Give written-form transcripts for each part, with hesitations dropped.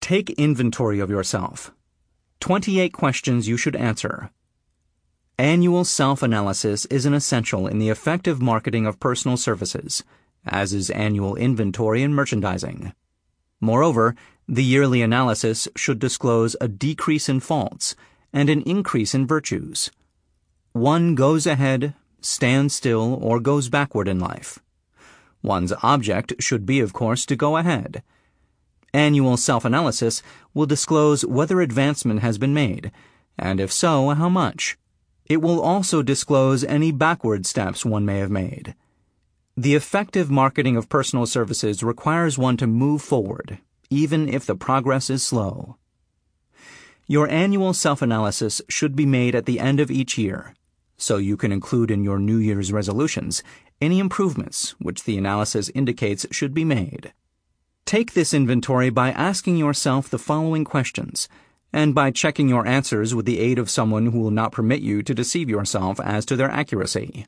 Take inventory of yourself. 28 questions you should answer. Annual self-analysis is an essential in the effective marketing of personal services, as is annual inventory and merchandising. Moreover, the yearly analysis should disclose a decrease in faults and an increase in virtues. One goes ahead, stands still, or goes backward in life. One's object should be, of course, to go ahead. Annual self-analysis will disclose whether advancement has been made, and if so, how much. It will also disclose any backward steps one may have made. The effective marketing of personal services requires one to move forward, even if the progress is slow. Your annual self-analysis should be made at the end of each year, so you can include in your New Year's resolutions any improvements which the analysis indicates should be made. Take this inventory by asking yourself the following questions, and by checking your answers with the aid of someone who will not permit you to deceive yourself as to their accuracy.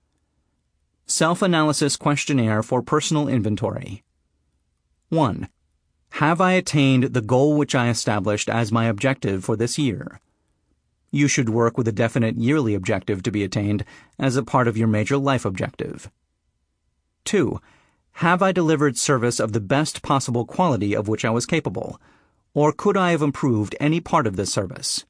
Self-analysis questionnaire for personal inventory. 1. Have I attained the goal which I established as my objective for this year? You should work with a definite yearly objective to be attained as a part of your major life objective. 2. Have I delivered service of the best possible quality of which I was capable, or could I have improved any part of this service?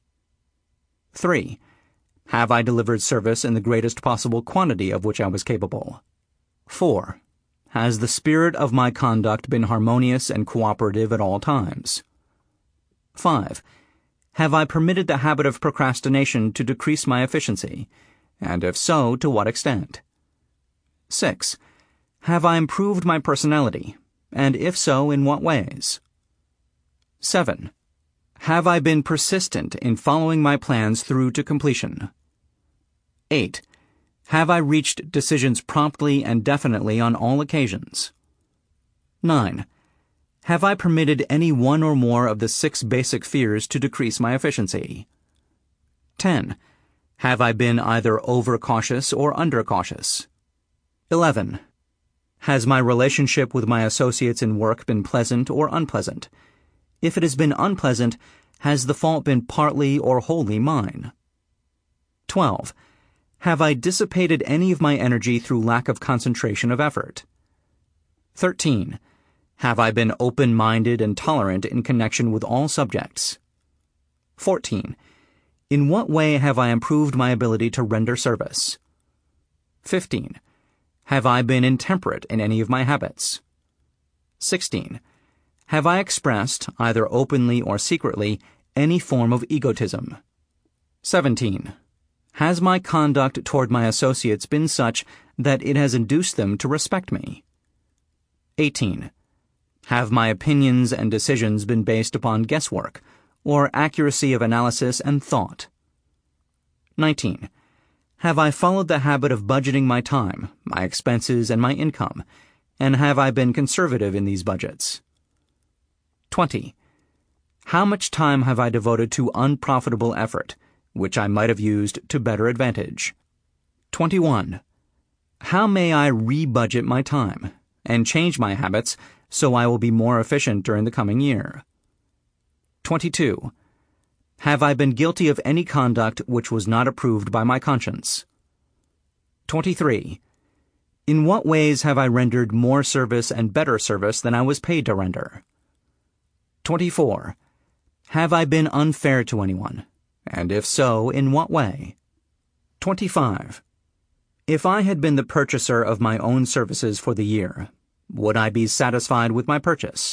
3. Have I delivered service in the greatest possible quantity of which I was capable? 4. Has the spirit of my conduct been harmonious and cooperative at all times? 5. Have I permitted the habit of procrastination to decrease my efficiency, and if so, to what extent? 6. Have I improved my personality, and if so, in what ways? 7. Have I been persistent in following my plans through to completion? 8. Have I reached decisions promptly and definitely on all occasions? 9. Have I permitted any one or more of the 6 basic fears to decrease my efficiency? 10. Have I been either overcautious or undercautious? 11. Has my relationship with my associates in work been pleasant or unpleasant? If it has been unpleasant, has the fault been partly or wholly mine? 12. Have I dissipated any of my energy through lack of concentration of effort? 13. Have I been open-minded and tolerant in connection with all subjects? 14. In what way have I improved my ability to render service? 15. Have I been intemperate in any of my habits? 16. Have I expressed, either openly or secretly, any form of egotism? 17. Has my conduct toward my associates been such that it has induced them to respect me? 18. Have my opinions and decisions been based upon guesswork, or accuracy of analysis and thought? 19. Have I followed the habit of budgeting my time, my expenses, and my income, and have I been conservative in these budgets? 20. How much time have I devoted to unprofitable effort, which I might have used to better advantage? 21. How may I re-budget my time, and change my habits so I will be more efficient during the coming year? 22. Have I been guilty of any conduct which was not approved by my conscience? 23. In what ways have I rendered more service and better service than I was paid to render? 24. Have I been unfair to anyone, and if so, in what way? 25. If I had been the purchaser of my own services for the year, would I be satisfied with my purchase?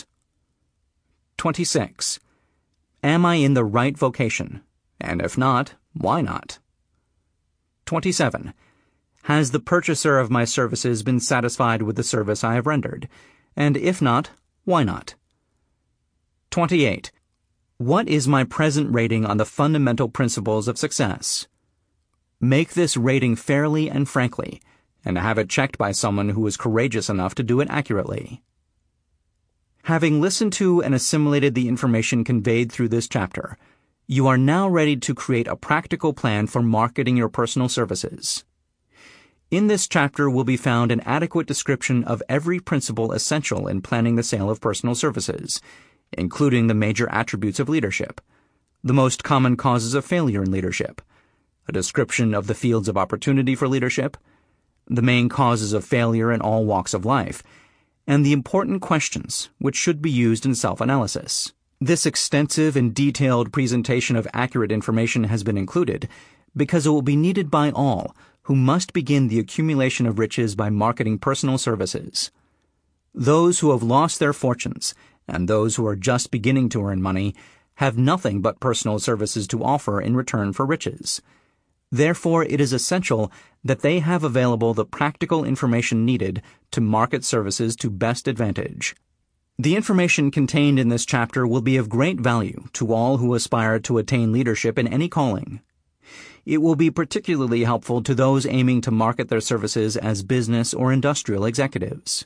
26. Am I in the right vocation? And if not, why not? 27. Has the purchaser of my services been satisfied with the service I have rendered? And if not, why not? 28. What is my present rating on the fundamental principles of success? Make this rating fairly and frankly, and have it checked by someone who is courageous enough to do it accurately. Having listened to and assimilated the information conveyed through this chapter, you are now ready to create a practical plan for marketing your personal services. In this chapter will be found an adequate description of every principle essential in planning the sale of personal services, including the major attributes of leadership, the most common causes of failure in leadership, a description of the fields of opportunity for leadership, the main causes of failure in all walks of life, and the important questions which should be used in self-analysis. This extensive and detailed presentation of accurate information has been included because it will be needed by all who must begin the accumulation of riches by marketing personal services. Those who have lost their fortunes and those who are just beginning to earn money have nothing but personal services to offer in return for riches. Therefore, it is essential that they have available the practical information needed to market services to best advantage. The information contained in this chapter will be of great value to all who aspire to attain leadership in any calling. It will be particularly helpful to those aiming to market their services as business or industrial executives.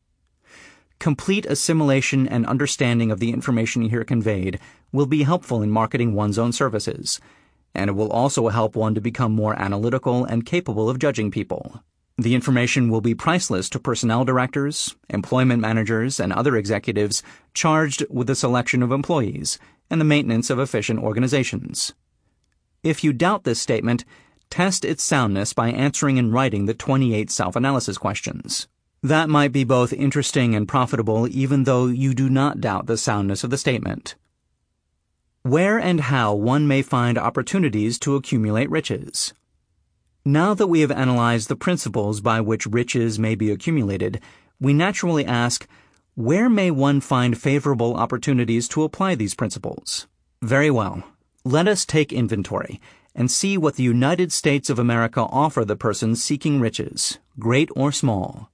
Complete assimilation and understanding of the information here conveyed will be helpful in marketing one's own services, and it will also help one to become more analytical and capable of judging people. The information will be priceless to personnel directors, employment managers, and other executives charged with the selection of employees and the maintenance of efficient organizations. If you doubt this statement, test its soundness by answering in writing the 28 self-analysis questions. That might be both interesting and profitable even though you do not doubt the soundness of the statement. Where and how one may find opportunities to accumulate riches. Now that we have analyzed the principles by which riches may be accumulated, we naturally ask, where may one find favorable opportunities to apply these principles? Very well. Let us take inventory and see what the United States of America offer the person seeking riches, great or small.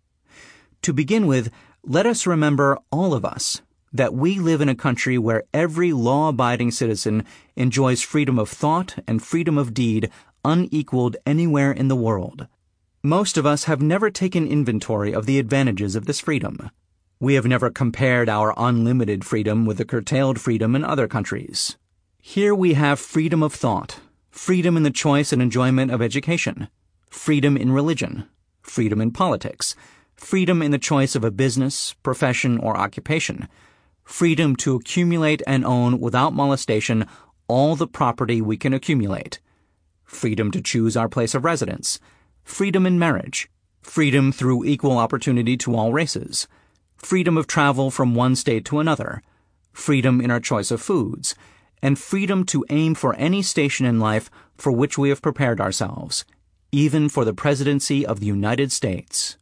To begin with, let us remember, all of us, that we live in a country where every law-abiding citizen enjoys freedom of thought and freedom of deed unequaled anywhere in the world. Most of us have never taken inventory of the advantages of this freedom. We have never compared our unlimited freedom with the curtailed freedom in other countries. Here we have freedom of thought, freedom in the choice and enjoyment of education, freedom in religion, freedom in politics, freedom in the choice of a business, profession, or occupation, freedom to accumulate and own without molestation all the property we can accumulate, freedom to choose our place of residence, freedom in marriage, freedom through equal opportunity to all races, freedom of travel from one state to another, freedom in our choice of foods, and freedom to aim for any station in life for which we have prepared ourselves, even for the presidency of the United States.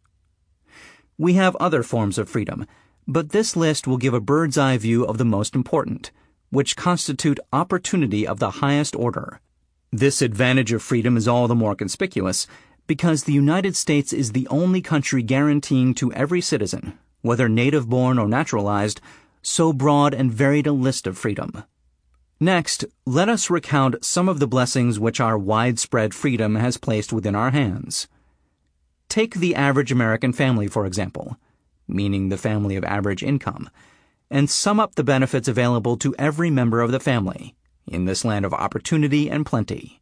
We have other forms of freedom, but this list will give a bird's-eye view of the most important, which constitute opportunity of the highest order. This advantage of freedom is all the more conspicuous because the United States is the only country guaranteeing to every citizen, whether native-born or naturalized, so broad and varied a list of freedom. Next, let us recount some of the blessings which our widespread freedom has placed within our hands. Take the average American family, for example, meaning the family of average income, and sum up the benefits available to every member of the family in this land of opportunity and plenty.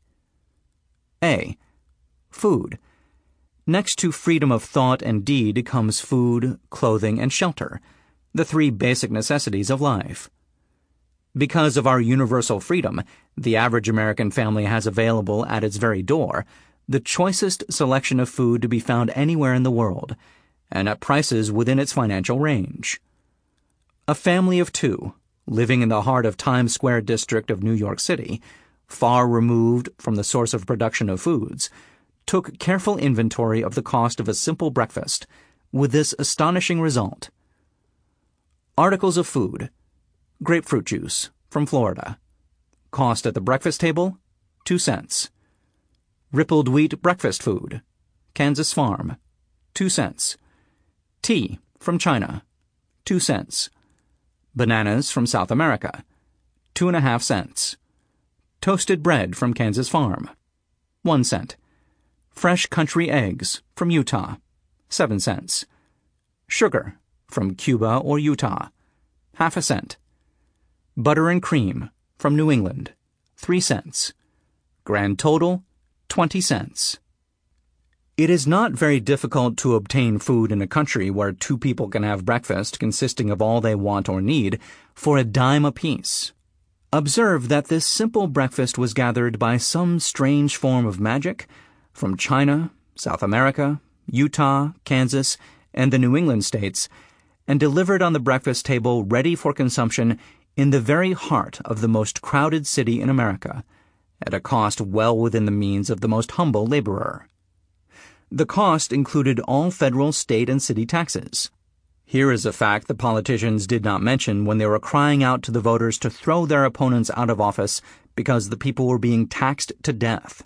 A. Food. Next to freedom of thought and deed comes food, clothing, and shelter, the three basic necessities of life. Because of our universal freedom, the average American family has available at its very door the choicest selection of food to be found anywhere in the world, and at prices within its financial range. A family of two, living in the heart of Times Square district of New York City, far removed from the source of production of foods, took careful inventory of the cost of a simple breakfast, with this astonishing result. Articles of food. Grapefruit juice, from Florida. Cost at the breakfast table, 2 cents. Rippled wheat breakfast food, Kansas Farm, 2 cents. Tea, from China, 2 cents. Bananas from South America, 2.5 cents. Toasted bread from Kansas Farm, 1 cent. Fresh country eggs from Utah, 7 cents. Sugar from Cuba or Utah, half a cent. Butter and cream from New England, 3 cents. Grand total, 20 cents. It is not very difficult to obtain food in a country where two people can have breakfast consisting of all they want or need for a dime apiece. Observe that this simple breakfast was gathered by some strange form of magic from China, South America, Utah, Kansas, and the New England states, and delivered on the breakfast table ready for consumption in the very heart of the most crowded city in America, at a cost well within the means of the most humble laborer. The cost included all federal, state, and city taxes. Here is a fact the politicians did not mention when they were crying out to the voters to throw their opponents out of office because the people were being taxed to death.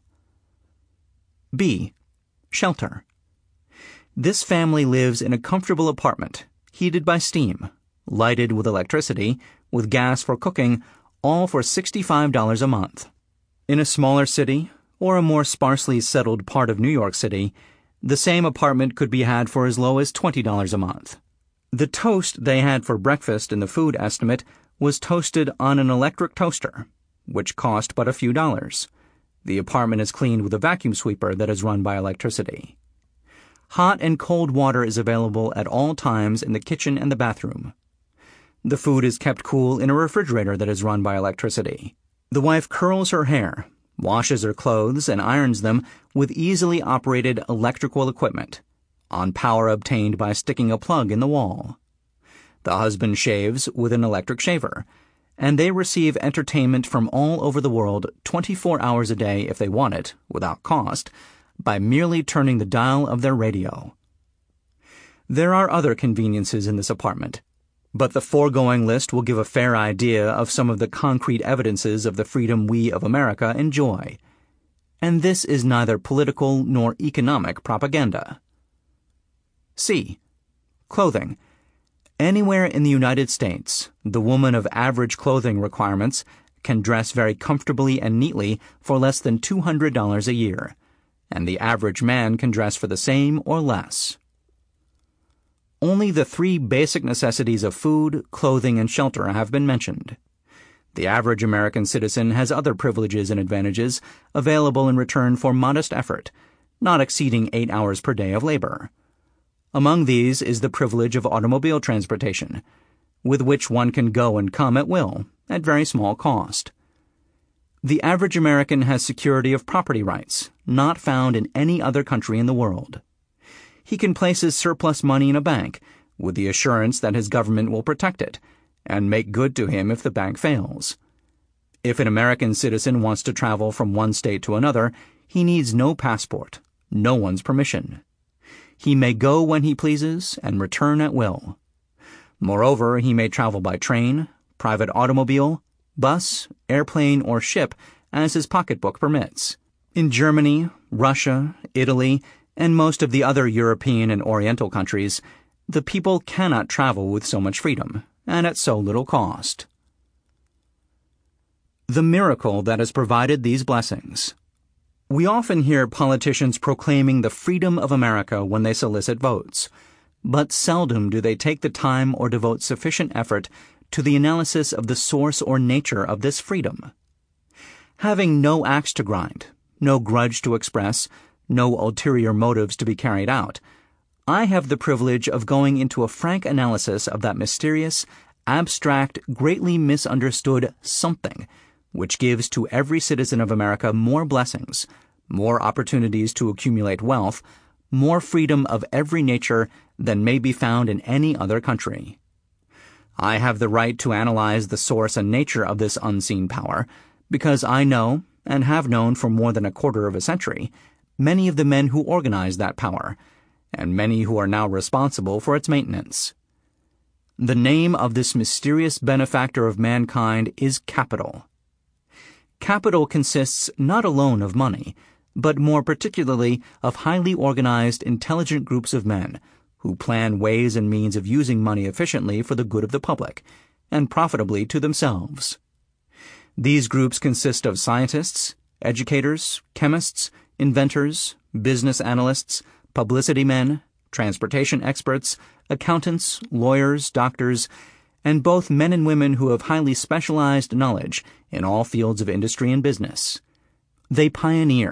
B. Shelter. This family lives in a comfortable apartment, heated by steam, lighted with electricity, with gas for cooking, all for $65 a month. In a smaller city, or a more sparsely settled part of New York City, the same apartment could be had for as low as $20 a month. The toast they had for breakfast in the food estimate was toasted on an electric toaster, which cost but a few dollars. The apartment is cleaned with a vacuum sweeper that is run by electricity. Hot and cold water is available at all times in the kitchen and the bathroom. The food is kept cool in a refrigerator that is run by electricity. The wife curls her hair, washes her clothes, and irons them with easily operated electrical equipment, on power obtained by sticking a plug in the wall. The husband shaves with an electric shaver, and they receive entertainment from all over the world 24 hours a day if they want it, without cost, by merely turning the dial of their radio. There are other conveniences in this apartment, but the foregoing list will give a fair idea of some of the concrete evidences of the freedom we of America enjoy. And this is neither political nor economic propaganda. C. Clothing. Anywhere in the United States, the woman of average clothing requirements can dress very comfortably and neatly for less than $200 a year, and the average man can dress for the same or less. Only the three basic necessities of food, clothing, and shelter have been mentioned. The average American citizen has other privileges and advantages available in return for modest effort, not exceeding 8 hours per day of labor. Among these is the privilege of automobile transportation, with which one can go and come at will, at very small cost. The average American has security of property rights, not found in any other country in the world. He can place his surplus money in a bank, with the assurance that his government will protect it, and make good to him if the bank fails. If an American citizen wants to travel from one state to another, he needs no passport, no one's permission. He may go when he pleases and return at will. Moreover, he may travel by train, private automobile, bus, airplane, or ship as his pocketbook permits. In Germany, Russia, Italy, and most of the other European and Oriental countries, the people cannot travel with so much freedom, and at so little cost. The miracle that has provided these blessings. We often hear politicians proclaiming the freedom of America when they solicit votes, but seldom do they take the time or devote sufficient effort to the analysis of the source or nature of this freedom. Having no axe to grind, no grudge to express, no ulterior motives to be carried out, I have the privilege of going into a frank analysis of that mysterious, abstract, greatly misunderstood something which gives to every citizen of America more blessings, more opportunities to accumulate wealth, more freedom of every nature than may be found in any other country. I have the right to analyze the source and nature of this unseen power, because I know, and have known for more than a quarter of a century, many of the men who organized that power, and many who are now responsible for its maintenance. The name of this mysterious benefactor of mankind is capital. Capital consists not alone of money, but more particularly of highly organized, intelligent groups of men who plan ways and means of using money efficiently for the good of the public, and profitably to themselves. These groups consist of scientists, educators, chemists, inventors, business analysts, publicity men, transportation experts, accountants, lawyers, doctors, and both men and women who have highly specialized knowledge in all fields of industry and business. They pioneer,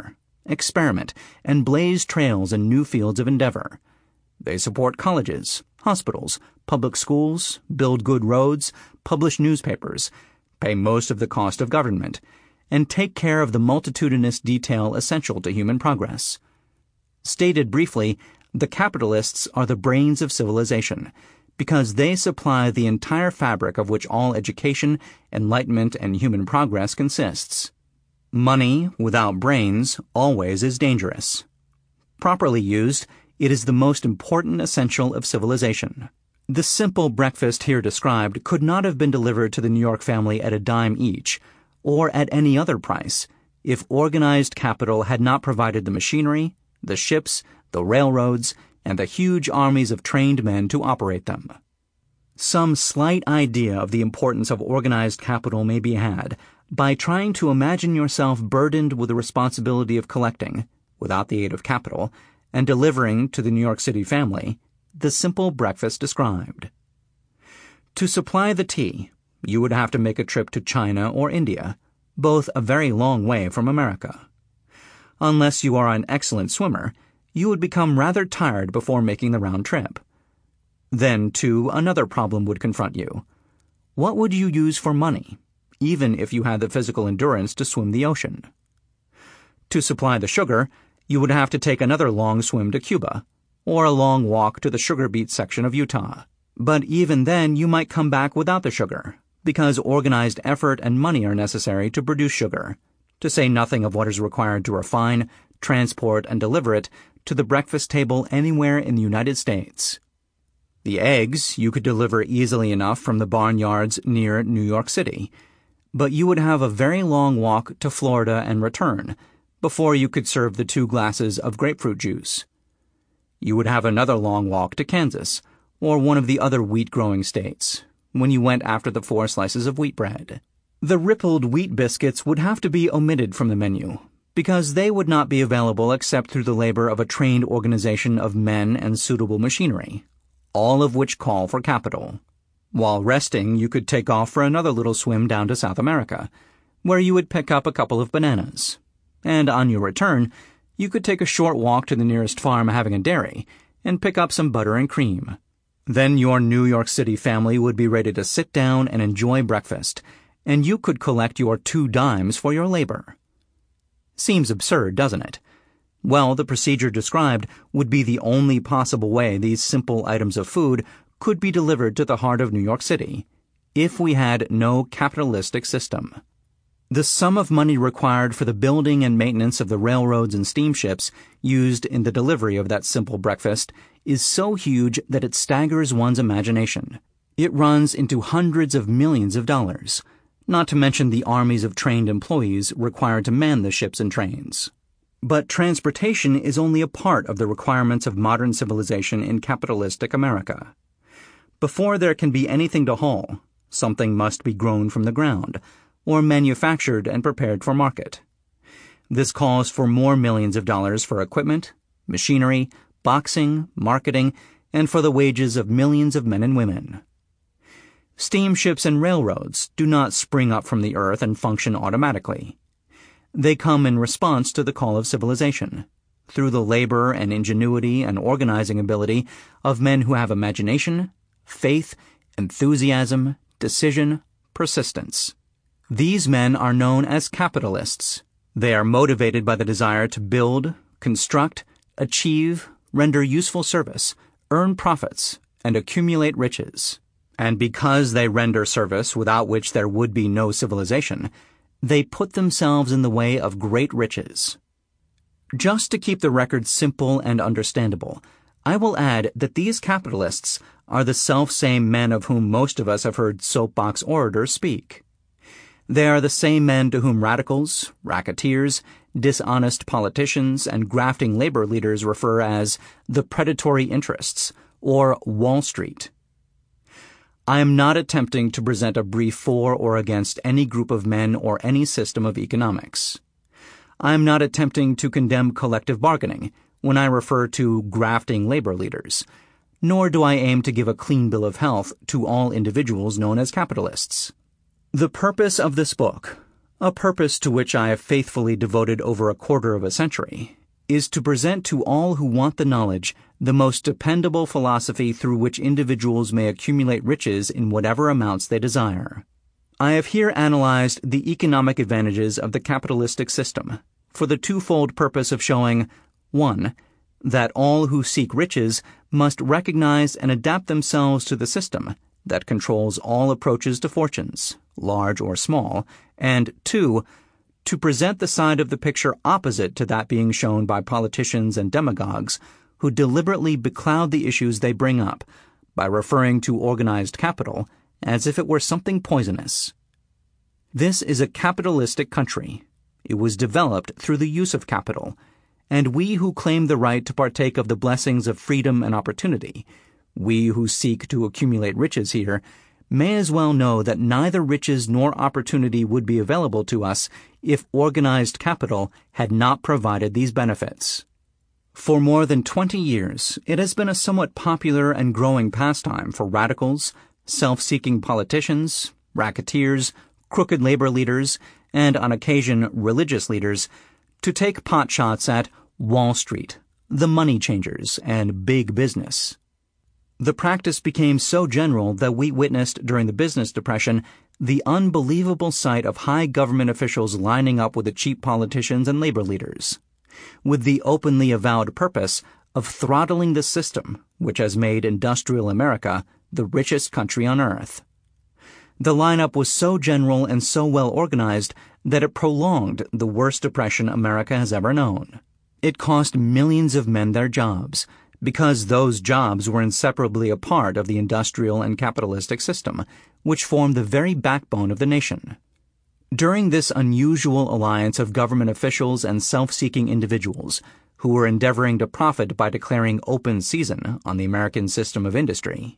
experiment, and blaze trails in new fields of endeavor. They support colleges, hospitals, public schools, build good roads, publish newspapers, pay most of the cost of government, and take care of the multitudinous detail essential to human progress. Stated briefly, the capitalists are the brains of civilization, because they supply the entire fabric of which all education, enlightenment, and human progress consists. Money without brains always is dangerous. Properly used, it is the most important essential of civilization. The simple breakfast here described could not have been delivered to the New York family at a dime each, or at any other price, if organized capital had not provided the machinery, the ships, the railroads, and the huge armies of trained men to operate them. Some slight idea of the importance of organized capital may be had by trying to imagine yourself burdened with the responsibility of collecting, without the aid of capital, and delivering to the New York City family the simple breakfast described. To supply the tea, you would have to make a trip to China or India, both a very long way from America. Unless you are an excellent swimmer, you would become rather tired before making the round trip. Then, too, another problem would confront you. What would you use for money, even if you had the physical endurance to swim the ocean? To supply the sugar, you would have to take another long swim to Cuba, or a long walk to the sugar beet section of Utah. But even then you might come back without the sugar, because organized effort and money are necessary to produce sugar, to say nothing of what is required to refine, transport, and deliver it to the breakfast table anywhere in the United States. The eggs you could deliver easily enough from the barnyards near New York City, but you would have a very long walk to Florida and return before you could serve the 2 glasses of grapefruit juice. You would have another long walk to Kansas, or one of the other wheat-growing states, when you went after the 4 slices of wheat bread. The rippled wheat biscuits would have to be omitted from the menu, because they would not be available except through the labor of a trained organization of men and suitable machinery, all of which call for capital. While resting, you could take off for another little swim down to South America, where you would pick up a couple of bananas. And on your return, you could take a short walk to the nearest farm having a dairy and pick up some butter and cream. Then your New York City family would be ready to sit down and enjoy breakfast, and you could collect your 2 dimes for your labor. Seems absurd, doesn't it? Well, the procedure described would be the only possible way these simple items of food could be delivered to the heart of New York City, if we had no capitalistic system. The sum of money required for the building and maintenance of the railroads and steamships used in the delivery of that simple breakfast is so huge that it staggers one's imagination. It runs into hundreds of millions of dollars, not to mention the armies of trained employees required to man the ships and trains. But transportation is only a part of the requirements of modern civilization in capitalistic America. Before there can be anything to haul, something must be grown from the ground, or manufactured and prepared for market. This calls for more millions of dollars for equipment, machinery, boxing, marketing, and for the wages of millions of men and women. Steamships and railroads do not spring up from the earth and function automatically. They come in response to the call of civilization, through the labor and ingenuity and organizing ability of men who have imagination, faith, enthusiasm, decision, persistence. These men are known as capitalists. They are motivated by the desire to build, construct, achieve, render useful service, earn profits, and accumulate riches. And because they render service without which there would be no civilization, they put themselves in the way of great riches. Just to keep the record simple and understandable, I will add that these capitalists are the self-same men of whom most of us have heard soapbox orators speak. They are the same men to whom radicals, racketeers, dishonest politicians, and grafting labor leaders refer as the predatory interests, or Wall Street. I am not attempting to present a brief for or against any group of men or any system of economics. I am not attempting to condemn collective bargaining when I refer to grafting labor leaders, nor do I aim to give a clean bill of health to all individuals known as capitalists. The purpose of this book, a purpose to which I have faithfully devoted over a quarter of a century, is to present to all who want the knowledge the most dependable philosophy through which individuals may accumulate riches in whatever amounts they desire. I have here analyzed the economic advantages of the capitalistic system for the twofold purpose of showing, 1. That all who seek riches must recognize and adapt themselves to the system that controls all approaches to fortunes, large or small, and 2. To present the side of the picture opposite to that being shown by politicians and demagogues who deliberately becloud the issues they bring up by referring to organized capital as if it were something poisonous. This is a capitalistic country. It was developed through the use of capital, and we who claim the right to partake of the blessings of freedom and opportunity, we who seek to accumulate riches here, may as well know that neither riches nor opportunity would be available to us if organized capital had not provided these benefits. For more than 20 years, it has been a somewhat popular and growing pastime for radicals, self-seeking politicians, racketeers, crooked labor leaders, and on occasion religious leaders to take potshots at Wall Street, the money changers, and big business. The practice became so general that we witnessed during the business depression the unbelievable sight of high government officials lining up with the cheap politicians and labor leaders, with the openly avowed purpose of throttling the system which has made industrial America the richest country on earth. The lineup was so general and so well organized that it prolonged the worst depression America has ever known. It cost millions of men their jobs, because those jobs were inseparably a part of the industrial and capitalistic system, which formed the very backbone of the nation. During this unusual alliance of government officials and self-seeking individuals who were endeavoring to profit by declaring open season on the American system of industry,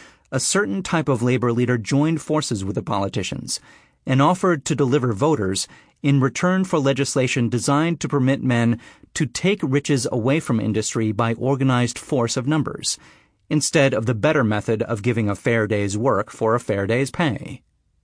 a certain type of labor leader joined forces with the politicians and offered to deliver voters in return for legislation designed to permit men to take riches away from industry by organized force of numbers, instead of the better method of giving a fair day's work for a fair day's pay.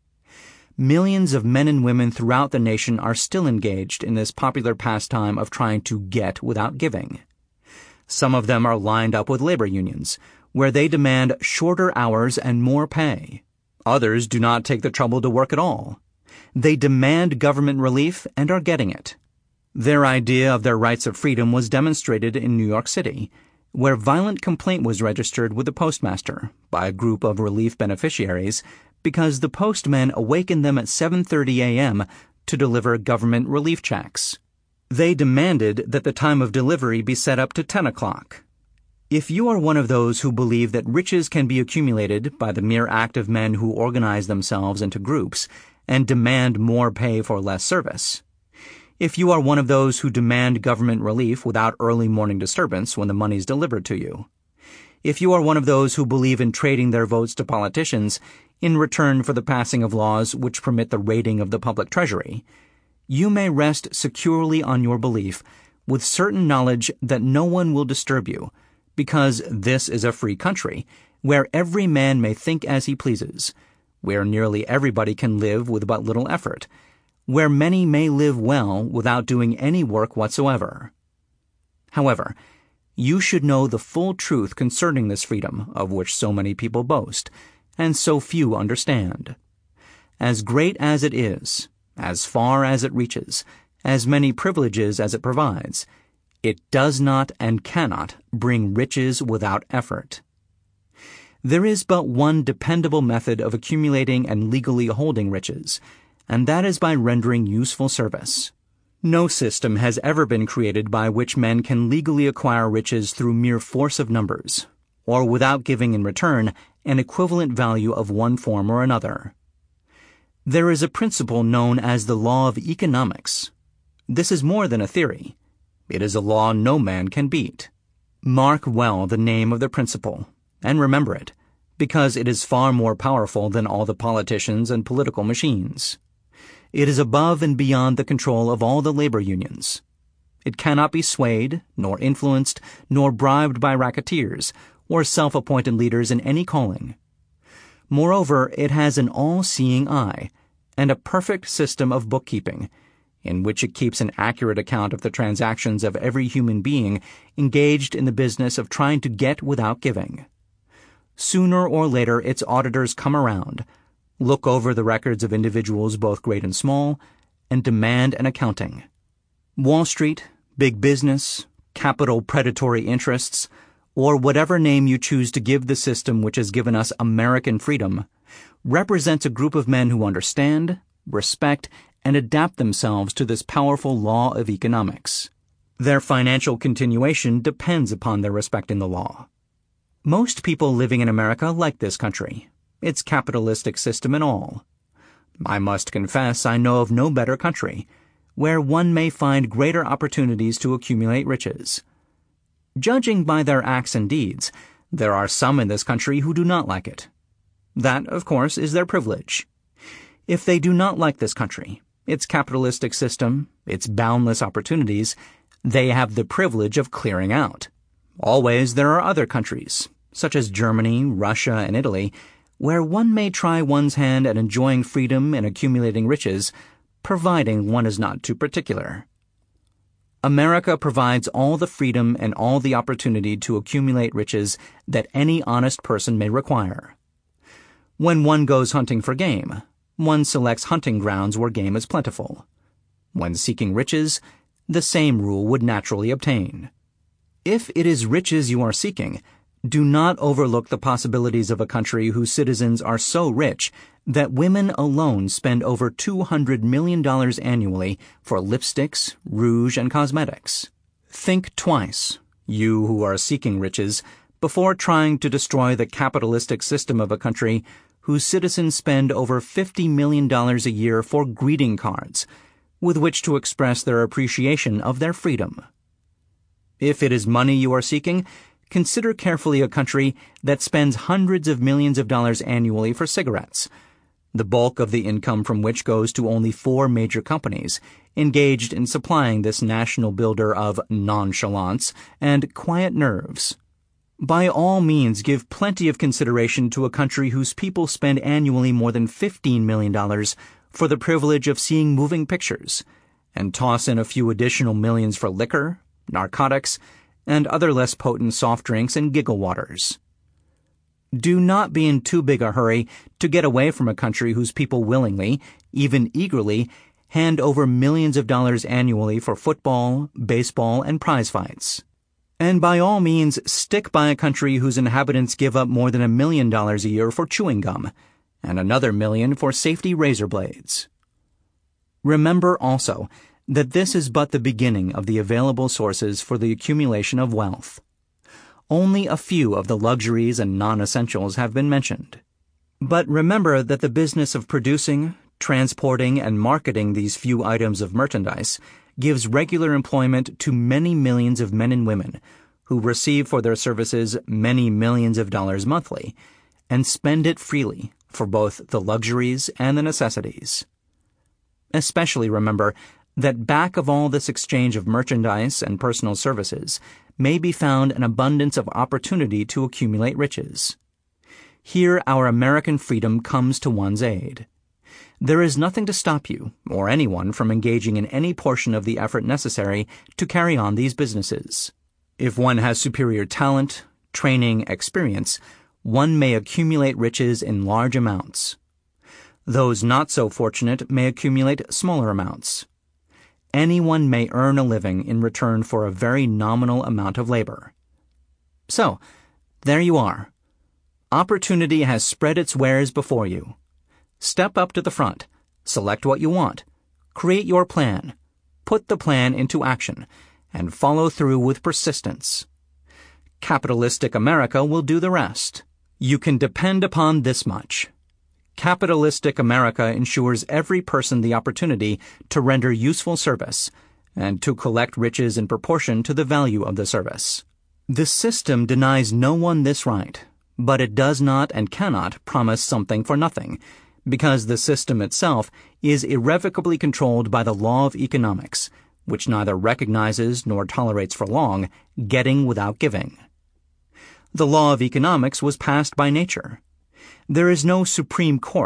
Millions of men and women throughout the nation are still engaged in this popular pastime of trying to get without giving. Some of them are lined up with labor unions, where they demand shorter hours and more pay. Others do not take the trouble to work at all. They demand government relief and are getting it. Their idea of their rights of freedom was demonstrated in New York City, where violent complaint was registered with the postmaster by a group of relief beneficiaries because the postmen awakened them at 7:30 a.m. to deliver government relief checks. They demanded that the time of delivery be set up to 10 o'clock. If you are one of those who believe that riches can be accumulated by the mere act of men who organize themselves into groups and demand more pay for less service, if you are one of those who demand government relief without early morning disturbance when the money is delivered to you, if you are one of those who believe in trading their votes to politicians in return for the passing of laws which permit the raiding of the public treasury, you may rest securely on your belief with certain knowledge that no one will disturb you, because this is a free country where every man may think as he pleases, where nearly everybody can live with but little effort, where many may live well without doing any work whatsoever. However, you should know the full truth concerning this freedom of which so many people boast, and so few understand. As great as it is, as far as it reaches, as many privileges as it provides, it does not and cannot bring riches without effort. There is but one dependable method of accumulating and legally holding riches, and that is by rendering useful service. No system has ever been created by which men can legally acquire riches through mere force of numbers, or without giving in return an equivalent value of one form or another. There is a principle known as the law of economics. This is more than a theory. It is a law no man can beat. Mark well the name of the principle, and remember it, because it is far more powerful than all the politicians and political machines. It is above and beyond the control of all the labor unions. It cannot be swayed, nor influenced, nor bribed by racketeers, or self-appointed leaders in any calling. Moreover, it has an all-seeing eye, and a perfect system of bookkeeping, in which it keeps an accurate account of the transactions of every human being engaged in the business of trying to get without giving. Sooner or later, its auditors come around, look over the records of individuals both great and small, and demand an accounting. Wall Street, big business, capital predatory interests, or whatever name you choose to give the system which has given us American freedom, represents a group of men who understand, respect, and adapt themselves to this powerful law of economics. Their financial continuation depends upon their respecting the law. Most people living in America like this country, its capitalistic system and all. I must confess I know of no better country, where one may find greater opportunities to accumulate riches. Judging by their acts and deeds, there are some in this country who do not like it. That, of course, is their privilege. If they do not like this country, its capitalistic system, its boundless opportunities, they have the privilege of clearing out. Always there are other countries, such as Germany, Russia, and Italy, where one may try one's hand at enjoying freedom and accumulating riches, providing one is not too particular. America provides all the freedom and all the opportunity to accumulate riches that any honest person may require. When one goes hunting for game, one selects hunting grounds where game is plentiful. When seeking riches, the same rule would naturally obtain. If it is riches you are seeking, do not overlook the possibilities of a country whose citizens are so rich that women alone spend over $200 million annually for lipsticks, rouge, and cosmetics. Think twice, you who are seeking riches, before trying to destroy the capitalistic system of a country whose citizens spend over $50 million a year for greeting cards, with which to express their appreciation of their freedom. If it is money you are seeking, consider carefully a country that spends hundreds of millions of dollars annually for cigarettes, the bulk of the income from which goes to only 4 major companies engaged in supplying this national builder of nonchalance and quiet nerves. By all means, give plenty of consideration to a country whose people spend annually more than $15 million for the privilege of seeing moving pictures, and toss in a few additional millions for liquor, narcotics, and other less potent soft drinks and giggle waters. Do not be in too big a hurry to get away from a country whose people willingly, even eagerly, hand over millions of dollars annually for football, baseball, and prize fights. And by all means, stick by a country whose inhabitants give up more than $1 million a year for chewing gum, and another $1 million for safety razor blades. Remember also that this is but the beginning of the available sources for the accumulation of wealth. Only a few of the luxuries and non-essentials have been mentioned. But remember that the business of producing, transporting, and marketing these few items of merchandise gives regular employment to many millions of men and women who receive for their services many millions of dollars monthly and spend it freely for both the luxuries and the necessities. Especially remember that back of all this exchange of merchandise and personal services may be found an abundance of opportunity to accumulate riches. Here our American freedom comes to one's aid. There is nothing to stop you, or anyone, from engaging in any portion of the effort necessary to carry on these businesses. If one has superior talent, training, experience, one may accumulate riches in large amounts. Those not so fortunate may accumulate smaller amounts. Anyone may earn a living in return for a very nominal amount of labor. So, there you are. Opportunity has spread its wares before you. Step up to the front, select what you want, create your plan, put the plan into action, and follow through with persistence. Capitalistic America will do the rest. You can depend upon this much. Capitalistic America ensures every person the opportunity to render useful service and to collect riches in proportion to the value of the service. The system denies no one this right, but it does not and cannot promise something for nothing, because the system itself is irrevocably controlled by the law of economics, which neither recognizes nor tolerates for long getting without giving. The law of economics was passed by nature. There is no Supreme Court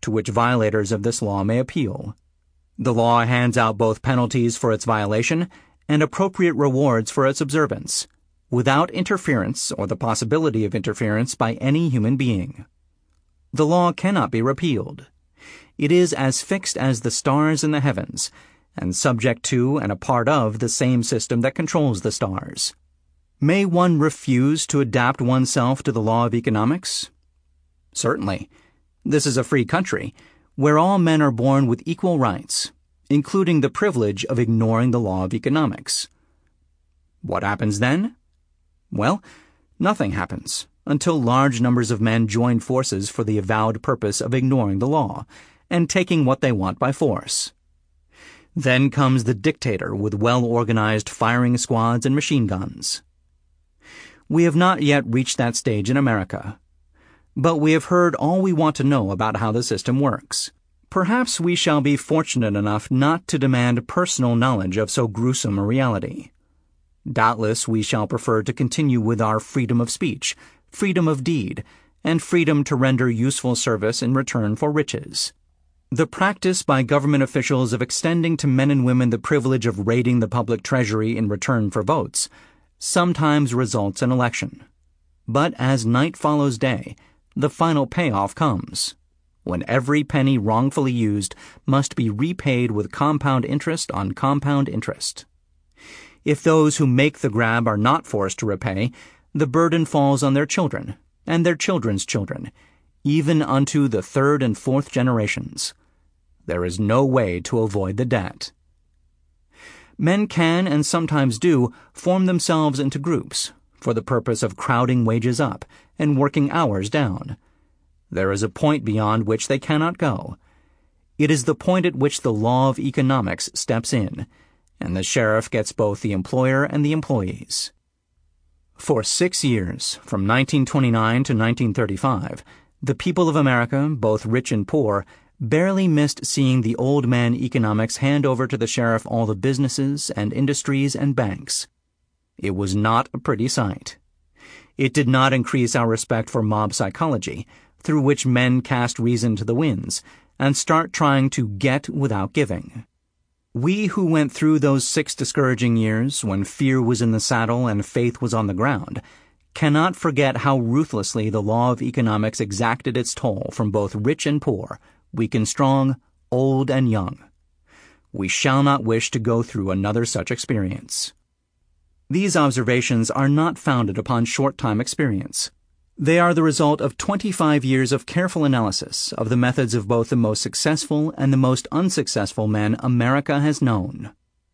to which violators of this law may appeal. The law hands out both penalties for its violation and appropriate rewards for its observance, without interference or the possibility of interference by any human being. The law cannot be repealed. It is as fixed as the stars in the heavens, and subject to and a part of the same system that controls the stars. May one refuse to adapt oneself to the law of economics? Certainly. This is a free country, where all men are born with equal rights, including the privilege of ignoring the law of economics. What happens then? Well, nothing happens until large numbers of men join forces for the avowed purpose of ignoring the law and taking what they want by force. Then comes the dictator with well-organized firing squads and machine guns. We have not yet reached that stage in America, but we have heard all we want to know about how the system works. Perhaps we shall be fortunate enough not to demand personal knowledge of so gruesome a reality. Doubtless we shall prefer to continue with our freedom of speech, freedom of deed, and freedom to render useful service in return for riches. The practice by government officials of extending to men and women the privilege of raiding the public treasury in return for votes sometimes results in election. But as night follows day, the final payoff comes, when every penny wrongfully used must be repaid with compound interest on compound interest. If those who make the grab are not forced to repay, the burden falls on their children and their children's children, even unto the third and fourth generations. There is no way to avoid the debt. Men can, and sometimes do, form themselves into groups for the purpose of crowding wages up and working hours down. There is a point beyond which they cannot go. It is the point at which the law of economics steps in, and the sheriff gets both the employer and the employees. For 6 years, from 1929 to 1935, the people of America, both rich and poor, barely missed seeing the old man economics hand over to the sheriff all the businesses and industries and banks. It was not a pretty sight. It did not increase our respect for mob psychology, through which men cast reason to the winds and start trying to get without giving. We who went through those 6 discouraging years, when fear was in the saddle and faith was on the ground, cannot forget how ruthlessly the law of economics exacted its toll from both rich and poor, weak and strong, old and young. We shall not wish to go through another such experience. These observations are not founded upon short-time experience. They are the result of 25 years of careful analysis of the methods of both the most successful and the most unsuccessful men America has known.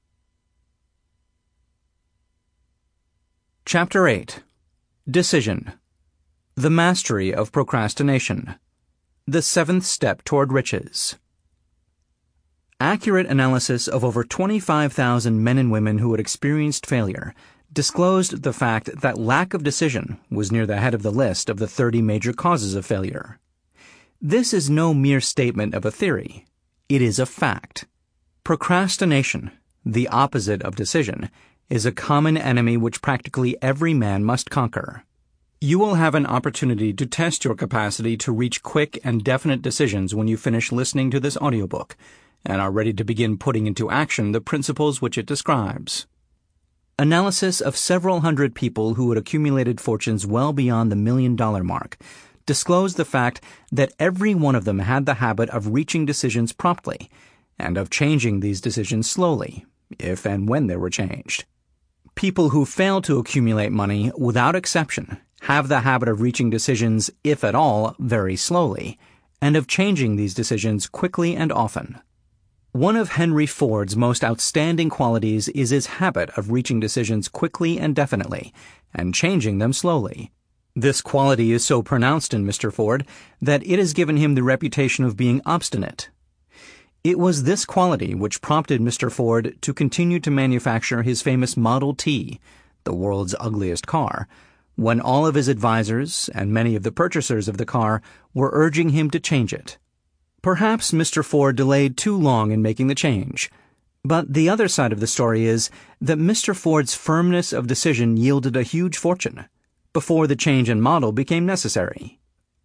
Chapter 8. Decision. The Mastery of Procrastination. The 7th Step Toward Riches. Accurate analysis of over 25,000 men and women who had experienced failure disclosed the fact that lack of decision was near the head of the list of the 30 major causes of failure. This is no mere statement of a theory. It is a fact. Procrastination, the opposite of decision, is a common enemy which practically every man must conquer. You will have an opportunity to test your capacity to reach quick and definite decisions when you finish listening to this audiobook and are ready to begin putting into action the principles which it describes. Analysis of several hundred people who had accumulated fortunes well beyond the $1 million mark disclosed the fact that every one of them had the habit of reaching decisions promptly and of changing these decisions slowly, if and when they were changed. People who fail to accumulate money, without exception, have the habit of reaching decisions, if at all, very slowly, and of changing these decisions quickly and often. One of Henry Ford's most outstanding qualities is his habit of reaching decisions quickly and definitely, and changing them slowly. This quality is so pronounced in Mr. Ford that it has given him the reputation of being obstinate. It was this quality which prompted Mr. Ford to continue to manufacture his famous Model T, the world's ugliest car, when all of his advisors and many of the purchasers of the car were urging him to change it. Perhaps Mr. Ford delayed too long in making the change, but the other side of the story is that Mr. Ford's firmness of decision yielded a huge fortune before the change in model became necessary.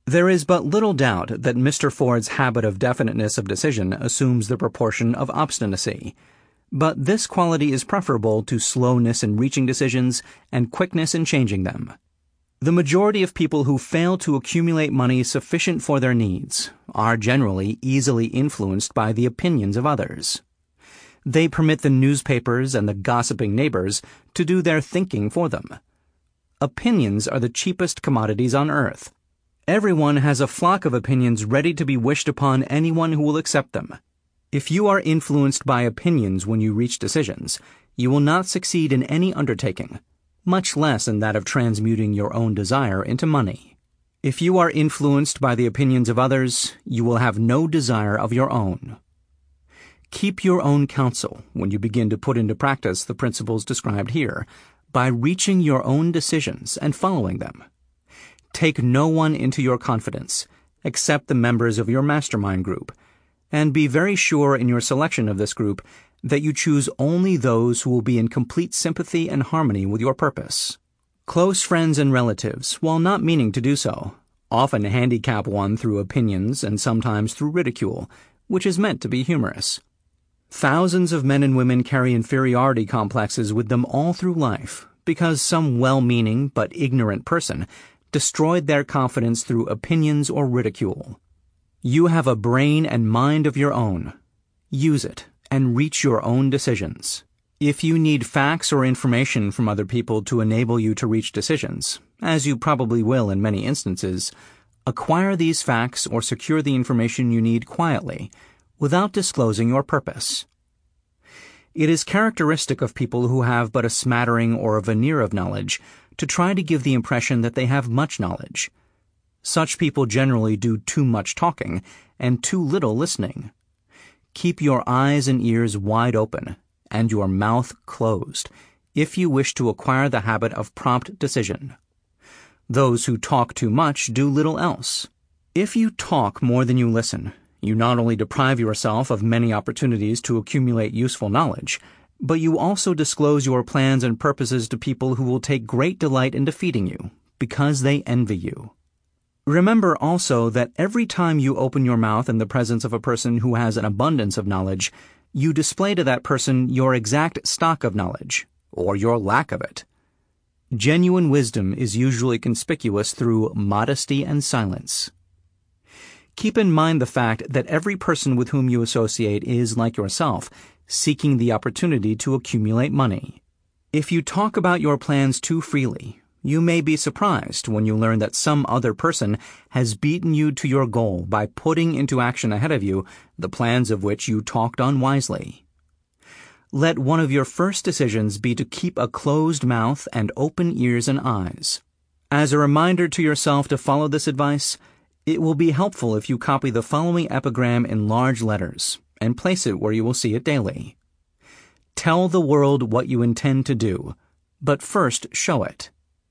There is but little doubt that Mr. Ford's habit of definiteness of decision assumes the proportion of obstinacy, but this quality is preferable to slowness in reaching decisions and quickness in changing them. The majority of people who fail to accumulate money sufficient for their needs are generally easily influenced by the opinions of others. They permit the newspapers and the gossiping neighbors to do their thinking for them. Opinions are the cheapest commodities on earth. Everyone has a flock of opinions ready to be wished upon anyone who will accept them. If you are influenced by opinions when you reach decisions, you will not succeed in any undertaking, much less in that of transmuting your own desire into money. If you are influenced by the opinions of others, you will have no desire of your own. Keep your own counsel when you begin to put into practice the principles described here, by reaching your own decisions and following them. Take no one into your confidence, except the members of your mastermind group, and be very sure in your selection of this group that you choose only those who will be in complete sympathy and harmony with your purpose. Close friends and relatives, while not meaning to do so, often handicap one through opinions and sometimes through ridicule, which is meant to be humorous. Thousands of men and women carry inferiority complexes with them all through life because some well-meaning but ignorant person destroyed their confidence through opinions or ridicule. You have a brain and mind of your own. Use it and reach your own decisions. If you need facts or information from other people to enable you to reach decisions, as you probably will in many instances, acquire these facts or secure the information you need quietly, without disclosing your purpose. It is characteristic of people who have but a smattering or a veneer of knowledge to try to give the impression that they have much knowledge. Such people generally do too much talking and too little listening. Keep your eyes and ears wide open and your mouth closed if you wish to acquire the habit of prompt decision. Those who talk too much do little else. If you talk more than you listen, you not only deprive yourself of many opportunities to accumulate useful knowledge, but you also disclose your plans and purposes to people who will take great delight in defeating you, because they envy you. Remember also that every time you open your mouth in the presence of a person who has an abundance of knowledge, you display to that person your exact stock of knowledge, or your lack of it. Genuine wisdom is usually conspicuous through modesty and silence. Keep in mind the fact that every person with whom you associate is, like yourself, seeking the opportunity to accumulate money. If you talk about your plans too freely, you may be surprised when you learn that some other person has beaten you to your goal by putting into action ahead of you the plans of which you talked unwisely. Let one of your first decisions be to keep a closed mouth and open ears and eyes. As a reminder to yourself to follow this advice, it will be helpful if you copy the following epigram in large letters and place it where you will see it daily. Tell the world what you intend to do, but first show it.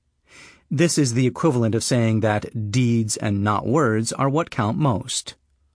This is the equivalent of saying that deeds and not words are what count most.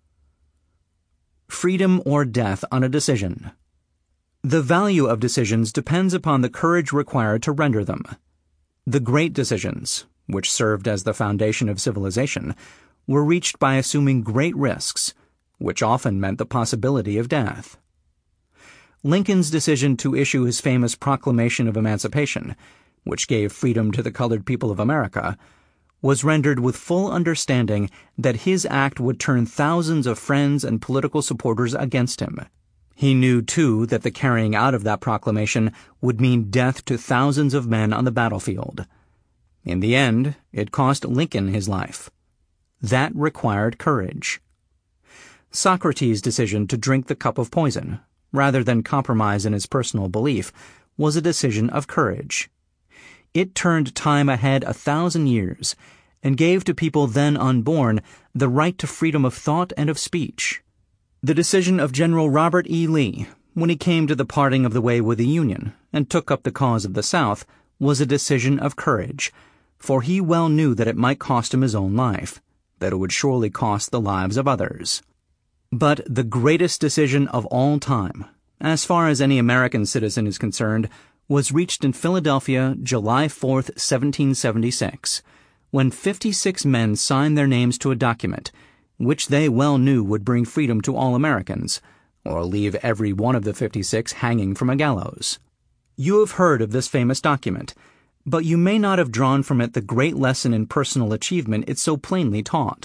Freedom or death on a decision. The value of decisions depends upon the courage required to render them. The great decisions, which served as the foundation of civilization, were reached by assuming great risks, which often meant the possibility of death. Lincoln's decision to issue his famous Proclamation of Emancipation, which gave freedom to the colored people of America, was rendered with full understanding that his act would turn thousands of friends and political supporters against him. He knew, too, that the carrying out of that proclamation would mean death to thousands of men on the battlefield. In the end, it cost Lincoln his life. That required courage. Socrates' decision to drink the cup of poison, rather than compromise in his personal belief, was a decision of courage. It turned time ahead 1,000 years and gave to people then unborn the right to freedom of thought and of speech. The decision of General Robert E. Lee, when he came to the parting of the way with the Union and took up the cause of the South, was a decision of courage, for he well knew that it might cost him his own life, that it would surely cost the lives of others. But the greatest decision of all time, as far as any American citizen is concerned, was reached in Philadelphia, July 4, 1776, when 56 men signed their names to a document which they well knew would bring freedom to all Americans, or leave every one of the 56 hanging from a gallows. You have heard of this famous document, but you may not have drawn from it the great lesson in personal achievement it so plainly taught.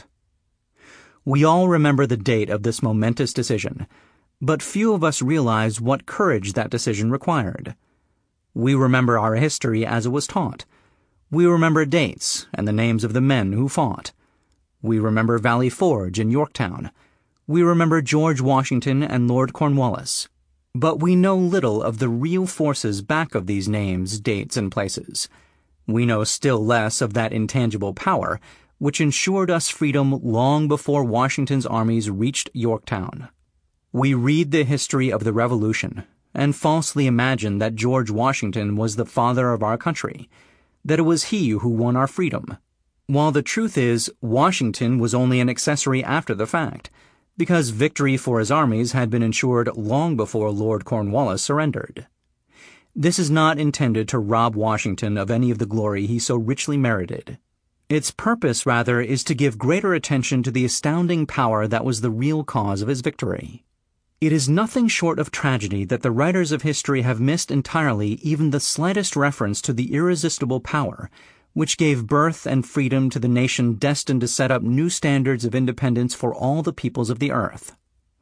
We all remember the date of this momentous decision, but few of us realize what courage that decision required. We remember our history as it was taught. We remember dates and the names of the men who fought. We remember Valley Forge and Yorktown. We remember George Washington and Lord Cornwallis. But we know little of the real forces back of these names, dates, and places. We know still less of that intangible power which ensured us freedom long before Washington's armies reached Yorktown. We read the history of the Revolution and falsely imagine that George Washington was the father of our country, that it was he who won our freedom, while the truth is Washington was only an accessory after the fact, because victory for his armies had been ensured long before Lord Cornwallis surrendered. This is not intended to rob Washington of any of the glory he so richly merited. Its purpose, rather, is to give greater attention to the astounding power that was the real cause of his victory. It is nothing short of tragedy that the writers of history have missed entirely even the slightest reference to the irresistible power which gave birth and freedom to the nation destined to set up new standards of independence for all the peoples of the earth.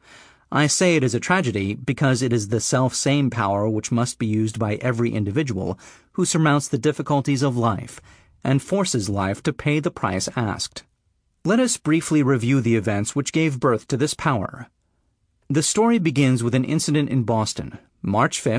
I say it is a tragedy because it is the self-same power which must be used by every individual who surmounts the difficulties of life and forces life to pay the price asked. Let us briefly review the events which gave birth to this power. The story begins with an incident in Boston, March 5,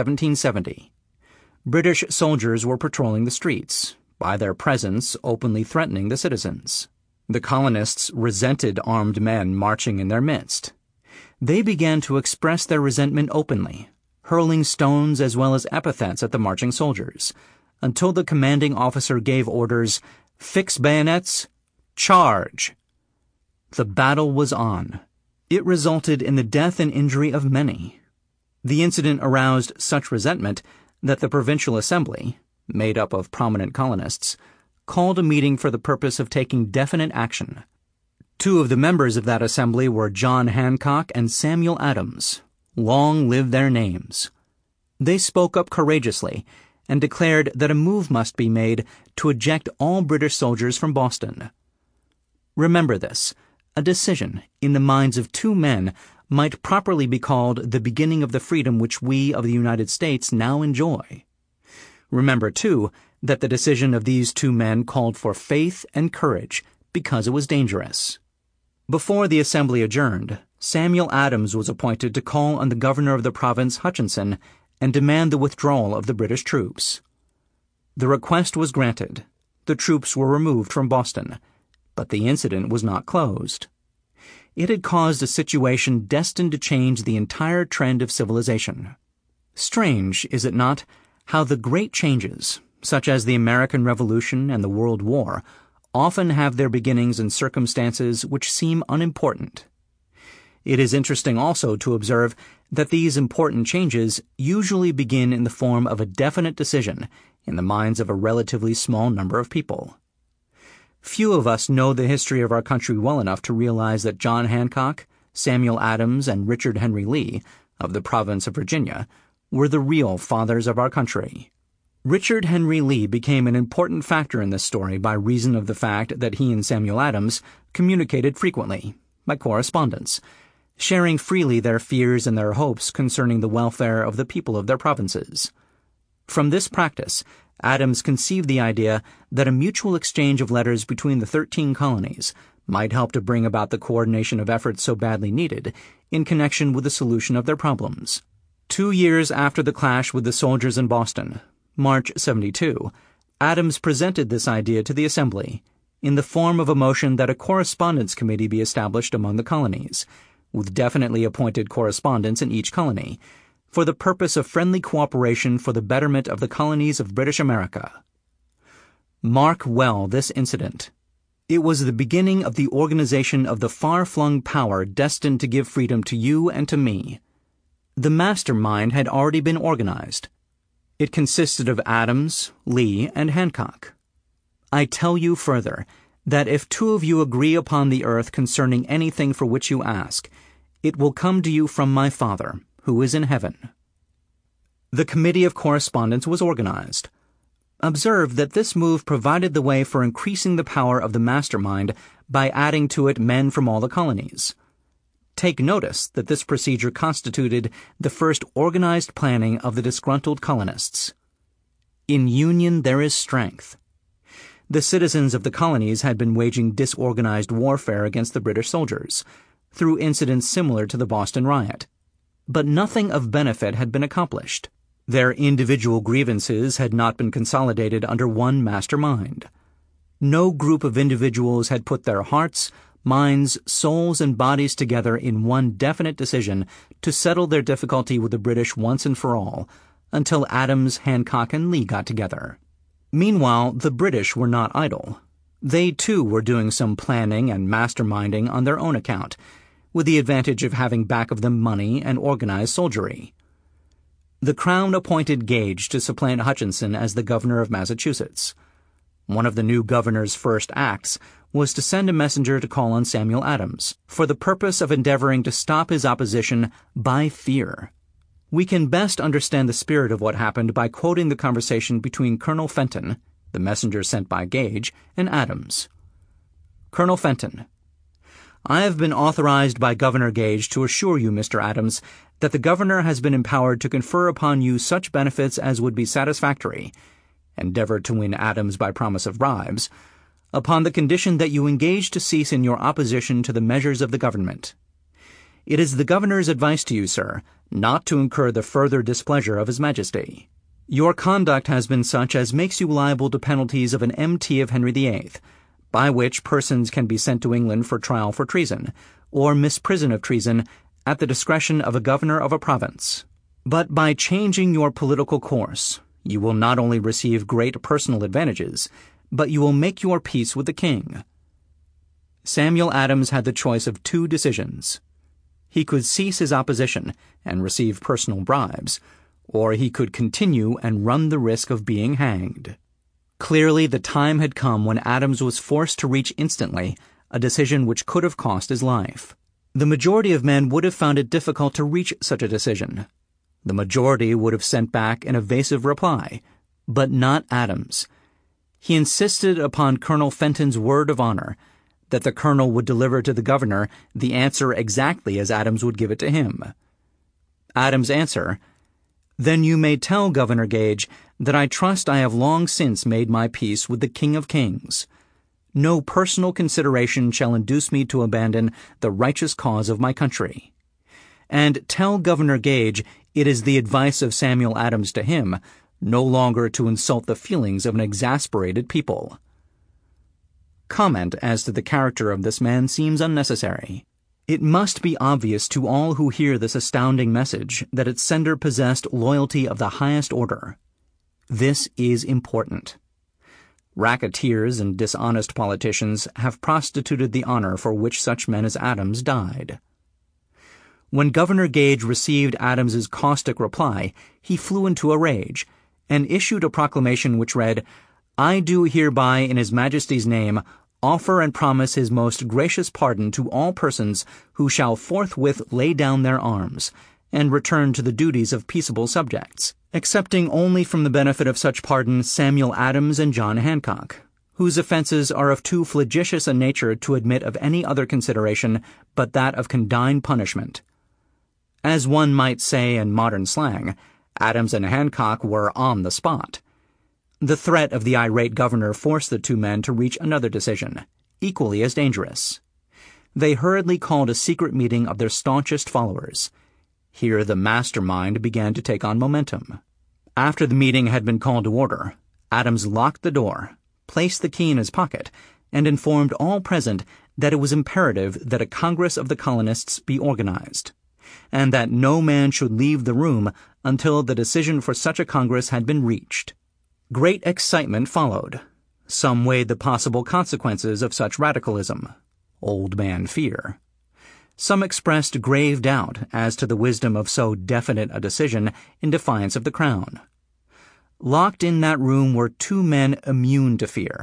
1770. British soldiers were patrolling the streets, by their presence openly threatening the citizens. The colonists resented armed men marching in their midst. They began to express their resentment openly, hurling stones as well as epithets at the marching soldiers, until the commanding officer gave orders, "Fix bayonets, charge!" The battle was on. It resulted in the death and injury of many. The incident aroused such resentment that the Provincial Assembly, made up of prominent colonists, called a meeting for the purpose of taking definite action. Two of the members of that assembly were John Hancock and Samuel Adams. Long live their names. They spoke up courageously and declared that a move must be made to eject all British soldiers from Boston. Remember this. A decision, in the minds of two men, might properly be called the beginning of the freedom which we of the United States now enjoy. Remember, too, that the decision of these two men called for faith and courage because it was dangerous. Before the assembly adjourned, Samuel Adams was appointed to call on the governor of the province, Hutchinson, and demand the withdrawal of the British troops. The request was granted. The troops were removed from Boston, but the incident was not closed. It had caused a situation destined to change the entire trend of civilization. Strange, is it not, how the great changes, such as the American Revolution and the World War, often have their beginnings in circumstances which seem unimportant. It is interesting also to observe that these important changes usually begin in the form of a definite decision in the minds of a relatively small number of people. Few of us know the history of our country well enough to realize that John Hancock, Samuel Adams, and Richard Henry Lee, of the province of Virginia, were the real fathers of our country. Richard Henry Lee became an important factor in this story by reason of the fact that he and Samuel Adams communicated frequently, by correspondence, sharing freely their fears and their hopes concerning the welfare of the people of their provinces. From this practice, Adams conceived the idea that a mutual exchange of letters between the 13 colonies might help to bring about the coordination of efforts so badly needed in connection with the solution of their problems. 2 years after the clash with the soldiers in Boston, March 72, Adams presented this idea to the Assembly in the form of a motion that a correspondence committee be established among the colonies, with definitely appointed correspondents in each colony, for the purpose of friendly cooperation for the betterment of the colonies of British America. Mark well this incident. It was the beginning of the organization of the far-flung power destined to give freedom to you and to me. The mastermind had already been organized. It consisted of Adams, Lee, and Hancock. I tell you further, that if two of you agree upon the earth concerning anything for which you ask, it will come to you from my Father, who is in heaven." The Committee of Correspondence was organized. Observe that this move provided the way for increasing the power of the mastermind by adding to it men from all the colonies. Take notice that this procedure constituted the first organized planning of the disgruntled colonists. In union there is strength. The citizens of the colonies had been waging disorganized warfare against the British soldiers, through incidents similar to the Boston riot. But nothing of benefit had been accomplished. Their individual grievances had not been consolidated under one mastermind. No group of individuals had put their hearts, minds, souls, and bodies together in one definite decision to settle their difficulty with the British once and for all, until Adams, Hancock, and Lee got together. Meanwhile, the British were not idle. They, too, were doing some planning and masterminding on their own account, with the advantage of having back of them money and organized soldiery. The Crown appointed Gage to supplant Hutchinson as the governor of Massachusetts. One of the new governor's first acts was to send a messenger to call on Samuel Adams, for the purpose of endeavoring to stop his opposition by fear. We can best understand the spirit of what happened by quoting the conversation between Colonel Fenton, the messenger sent by Gage, and Adams. Colonel Fenton: "I have been authorized by Governor Gage to assure you, Mr. Adams, that the governor has been empowered to confer upon you such benefits as would be satisfactory," endeavored to win Adams by promise of bribes, "upon the condition that you engage to cease in your opposition to the measures of the government. It is the governor's advice to you, sir, not to incur the further displeasure of His Majesty. Your conduct has been such as makes you liable to penalties of an M.T. of Henry VIII, by which persons can be sent to England for trial for treason, or misprison of treason, at the discretion of a governor of a province. But by changing your political course, you will not only receive great personal advantages, but you will make your peace with the king." Samuel Adams had the choice of two decisions. He could cease his opposition and receive personal bribes, or he could continue and run the risk of being hanged. Clearly, the time had come when Adams was forced to reach instantly a decision which could have cost his life. The majority of men would have found it difficult to reach such a decision. The majority would have sent back an evasive reply, but not Adams. He insisted upon Colonel Fenton's word of honor that the colonel would deliver to the governor the answer exactly as Adams would give it to him. Adams' answer: "Then you may tell Governor Gage that I trust I have long since made my peace with the King of Kings. No personal consideration shall induce me to abandon the righteous cause of my country. And tell Governor Gage it is the advice of Samuel Adams to him no longer to insult the feelings of an exasperated people." Comment as to the character of this man seems unnecessary. It must be obvious to all who hear this astounding message that its sender possessed loyalty of the highest order. This is important. Racketeers and dishonest politicians have prostituted the honor for which such men as Adams died. When Governor Gage received Adams's caustic reply, he flew into a rage, and issued a proclamation which read, "I do hereby, in His Majesty's name, offer and promise His most gracious pardon to all persons who shall forthwith lay down their arms, and return to the duties of peaceable subjects, excepting only from the benefit of such pardon Samuel Adams and John Hancock, whose offenses are of too flagitious a nature to admit of any other consideration but that of condign punishment." As one might say in modern slang, Adams and Hancock were on the spot. The threat of the irate governor forced the two men to reach another decision, equally as dangerous. They hurriedly called a secret meeting of their staunchest followers. Here the mastermind began to take on momentum. After the meeting had been called to order, Adams locked the door, placed the key in his pocket, and informed all present that it was imperative that a Congress of the colonists be organized, and that no man should leave the room until the decision for such a Congress had been reached. Great excitement followed. Some weighed the possible consequences of such radicalism, old man fear. Some expressed grave doubt as to the wisdom of so definite a decision in defiance of the Crown. Locked in that room were two men immune to fear,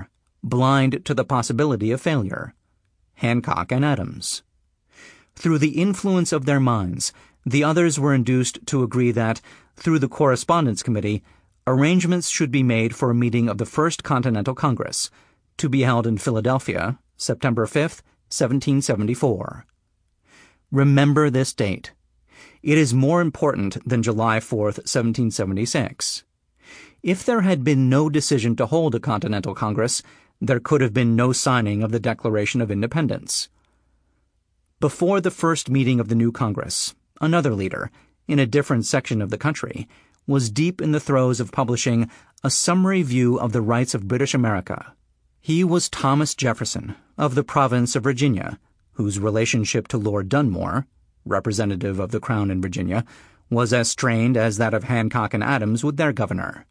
blind to the possibility of failure: Hancock and Adams. Through the influence of their minds, the others were induced to agree that, through the Correspondence Committee, arrangements should be made for a meeting of the First Continental Congress, to be held in Philadelphia, September 5, 1774. Remember this date. It is more important than July 4, 1776. If there had been no decision to hold a Continental Congress, there could have been no signing of the Declaration of Independence. Before the first meeting of the new Congress, another leader, in a different section of the country, was deep in the throes of publishing a summary view of the rights of British America. He was Thomas Jefferson, of the province of Virginia, whose relationship to Lord Dunmore, representative of the Crown in Virginia, was as strained as that of Hancock and Adams with their governor.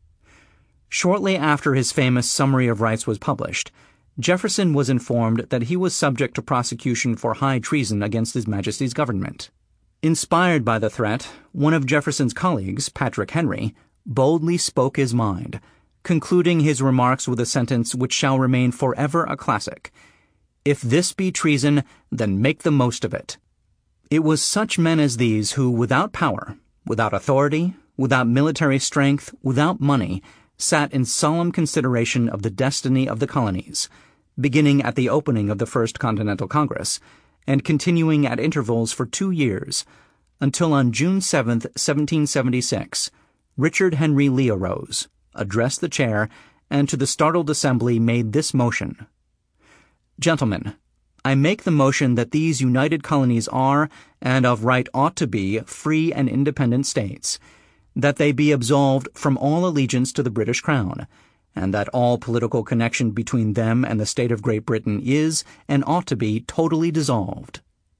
Shortly after his famous Summary of Rights was published, Jefferson was informed that he was subject to prosecution for high treason against His Majesty's government. Inspired by the threat, one of Jefferson's colleagues, Patrick Henry, boldly spoke his mind, concluding his remarks with a sentence which shall remain forever a classic: "If this be treason, then make the most of it." It was such men as these who, without power, without authority, without military strength, without money, sat in solemn consideration of the destiny of the colonies, beginning at the opening of the First Continental Congress, and continuing at intervals for 2 years, until on June 7, 1776, Richard Henry Lee arose, addressed the chair, and to the startled assembly made this motion: "Gentlemen, I make the motion that these united colonies are, and of right ought to be, free and independent states, that they be absolved from all allegiance to the British Crown, and that all political connection between them and the state of Great Britain is, and ought to be, totally dissolved."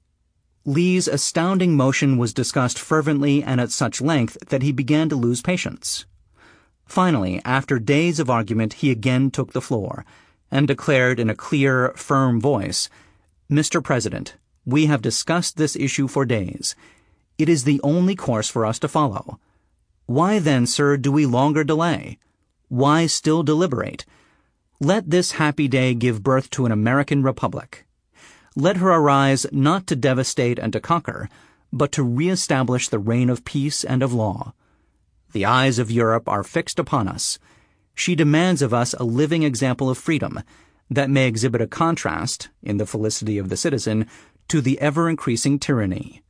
Lee's astounding motion was discussed fervently and at such length that he began to lose patience. Finally, after days of argument, he again took the floor, and declared in a clear, firm voice, "Mr. President, we have discussed this issue for days. It is the only course for us to follow. Why then, sir, do we longer delay? Why still deliberate? Let this happy day give birth to an American republic. Let her arise not to devastate and to conquer, but to reestablish the reign of peace and of law. The eyes of Europe are fixed upon us. She demands of us a living example of freedom that may exhibit a contrast, in the felicity of the citizen, to the ever-increasing tyranny."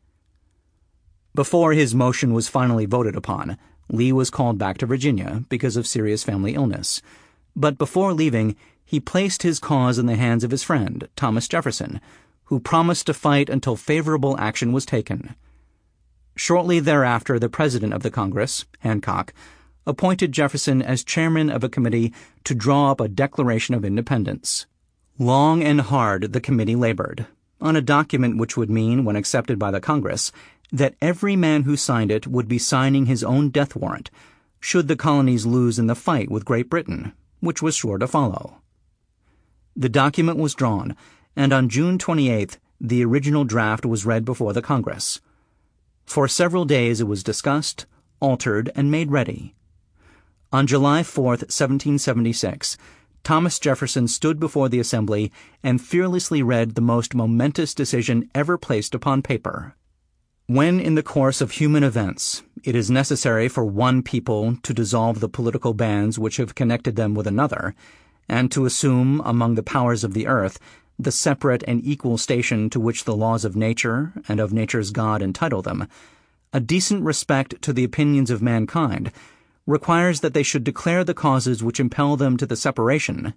Before his motion was finally voted upon, Lee was called back to Virginia because of serious family illness. But before leaving, he placed his cause in the hands of his friend, Thomas Jefferson, who promised to fight until favorable action was taken. Shortly thereafter, the president of the Congress, Hancock, appointed Jefferson as chairman of a committee to draw up a Declaration of Independence. Long and hard the committee labored, on a document which would mean, when accepted by the Congress, that every man who signed it would be signing his own death warrant, should the colonies lose in the fight with Great Britain, which was sure to follow. The document was drawn, and on June 28th, the original draft was read before the Congress. For several days it was discussed, altered, and made ready. On July 4, 1776, Thomas Jefferson stood before the Assembly and fearlessly read the most momentous decision ever placed upon paper. When in the course of human events it is necessary for one people to dissolve the political bands which have connected them with another, and to assume, among the powers of the earth, the separate and equal station to which the laws of nature and of nature's God entitle them, a decent respect to the opinions of mankind requires that they should declare the causes which impel them to the separation.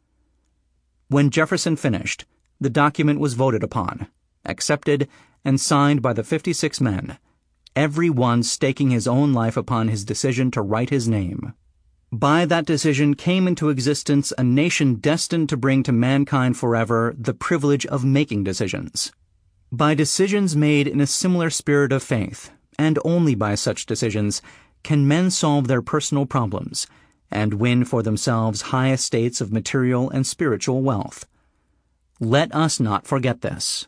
When Jefferson finished, the document was voted upon, accepted, and signed by the 56 men, every one staking his own life upon his decision to write his name. By that decision came into existence a nation destined to bring to mankind forever the privilege of making decisions. By decisions made in a similar spirit of faith, and only by such decisions, can men solve their personal problems and win for themselves high estates of material and spiritual wealth. Let us not forget this.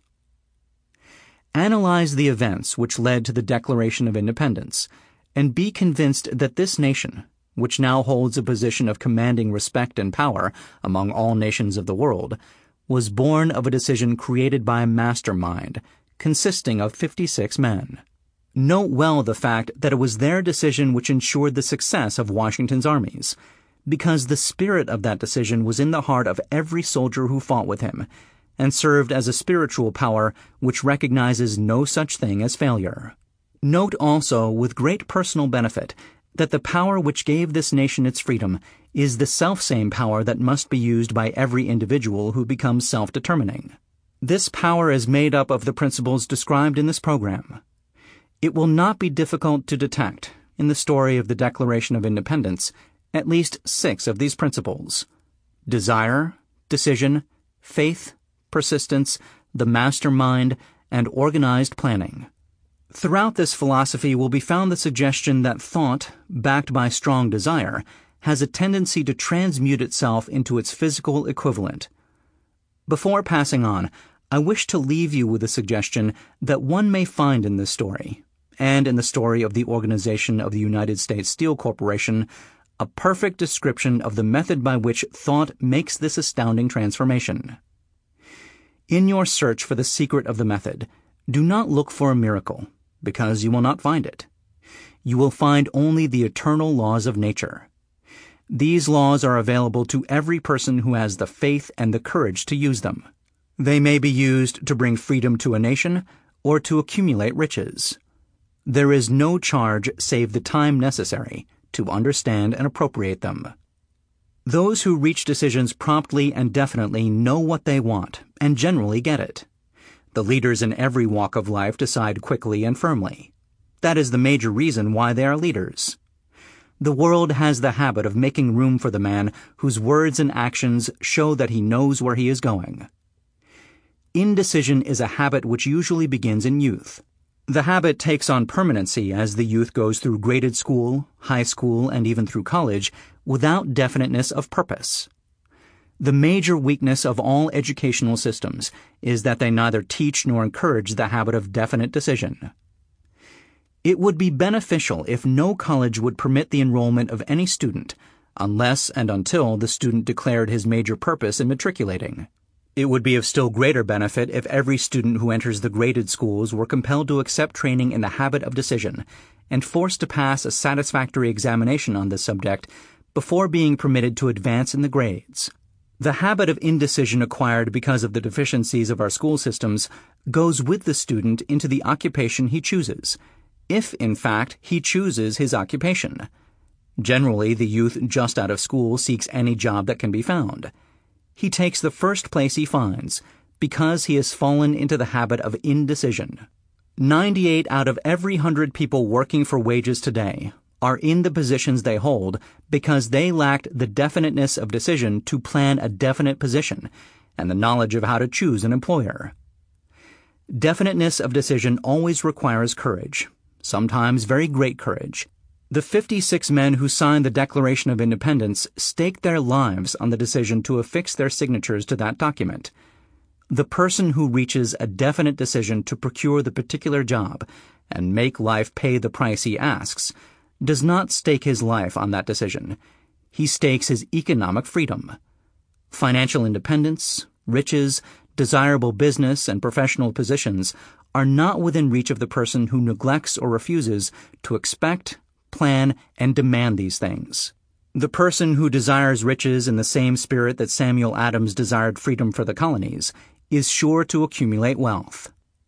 Analyze the events which led to the Declaration of Independence, and be convinced that this nation, which now holds a position of commanding respect and power among all nations of the world, was born of a decision created by a mastermind consisting of 56 men. Note well the fact that it was their decision which ensured the success of Washington's armies, because the spirit of that decision was in the heart of every soldier who fought with him, and served as a spiritual power which recognizes no such thing as failure. Note also, with great personal benefit, that the power which gave this nation its freedom is the selfsame power that must be used by every individual who becomes self-determining. This power is made up of the principles described in this program. It will not be difficult to detect, in the story of the Declaration of Independence, at least 6 of these principles: desire, decision, faith, persistence, the mastermind, and organized planning. Throughout this philosophy will be found the suggestion that thought, backed by strong desire, has a tendency to transmute itself into its physical equivalent. Before passing on, I wish to leave you with a suggestion that one may find in this story, and in the story of the organization of the United States Steel Corporation, a perfect description of the method by which thought makes this astounding transformation. In your search for the secret of the method, do not look for a miracle, because you will not find it. You will find only the eternal laws of nature. These laws are available to every person who has the faith and the courage to use them. They may be used to bring freedom to a nation or to accumulate riches. There is no charge save the time necessary to understand and appropriate them. Those who reach decisions promptly and definitely know what they want and generally get it. The leaders in every walk of life decide quickly and firmly. That is the major reason why they are leaders. The world has the habit of making room for the man whose words and actions show that he knows where he is going. Indecision is a habit which usually begins in youth. The habit takes on permanency as the youth goes through graded school, high school, and even through college without definiteness of purpose. The major weakness of all educational systems is that they neither teach nor encourage the habit of definite decision. It would be beneficial if no college would permit the enrollment of any student unless and until the student declared his major purpose in matriculating. It would be of still greater benefit if every student who enters the graded schools were compelled to accept training in the habit of decision and forced to pass a satisfactory examination on this subject before being permitted to advance in the grades. The habit of indecision acquired because of the deficiencies of our school systems goes with the student into the occupation he chooses, if, in fact, he chooses his occupation. Generally, the youth just out of school seeks any job that can be found. He takes the first place he finds because he has fallen into the habit of indecision. 98 out of every 100 people working for wages today are in the positions they hold because they lacked the definiteness of decision to plan a definite position and the knowledge of how to choose an employer. Definiteness of decision always requires courage, sometimes very great courage. The 56 men who signed the Declaration of Independence staked their lives on the decision to affix their signatures to that document. The person who reaches a definite decision to procure the particular job and make life pay the price he asks does not stake his life on that decision. He stakes his economic freedom. Financial independence, riches, desirable business, and professional positions are not within reach of the person who neglects or refuses to expect, plan, and demand these things. The person who desires riches in the same spirit that Samuel Adams desired freedom for the colonies is sure to accumulate wealth.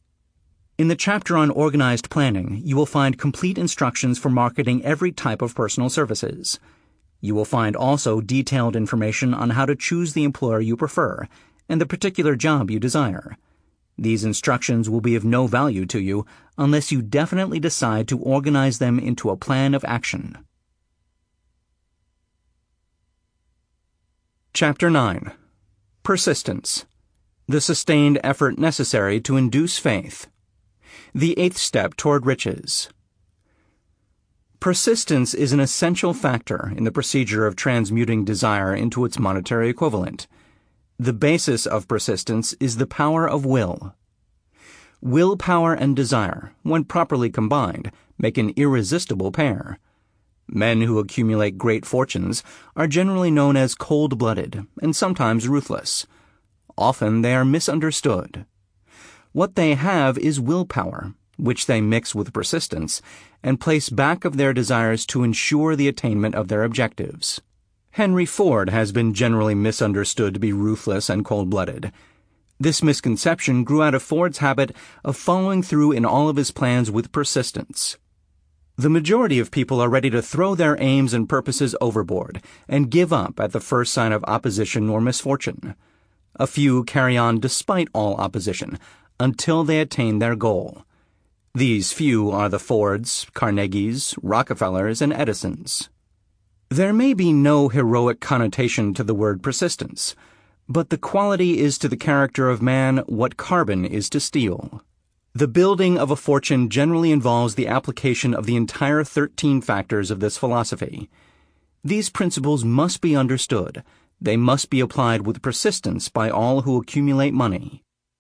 In the chapter on organized planning, you will find complete instructions for marketing every type of personal services. You will find also detailed information on how to choose the employer you prefer and the particular job you desire. These instructions will be of no value to you unless you definitely decide to organize them into a plan of action. Chapter 9. Persistence. The sustained effort necessary to induce faith. The 8th step toward riches. Persistence is an essential factor in the procedure of transmuting desire into its monetary equivalent. The basis of persistence is the power of will. Willpower and desire, when properly combined, make an irresistible pair. Men who accumulate great fortunes are generally known as cold-blooded and sometimes ruthless. Often they are misunderstood. What they have is willpower, which they mix with persistence and place back of their desires to ensure the attainment of their objectives. Henry Ford has been generally misunderstood to be ruthless and cold-blooded. This misconception grew out of Ford's habit of following through in all of his plans with persistence. The majority of people are ready to throw their aims and purposes overboard and give up at the first sign of opposition or misfortune. A few carry on despite all opposition until they attain their goal. These few are the Fords, Carnegies, Rockefellers, and Edisons. There may be no heroic connotation to the word persistence, but the quality is to the character of man what carbon is to steel. The building of a fortune generally involves the application of the entire 13 factors of this philosophy. These principles must be understood. They must be applied with persistence by all who accumulate money.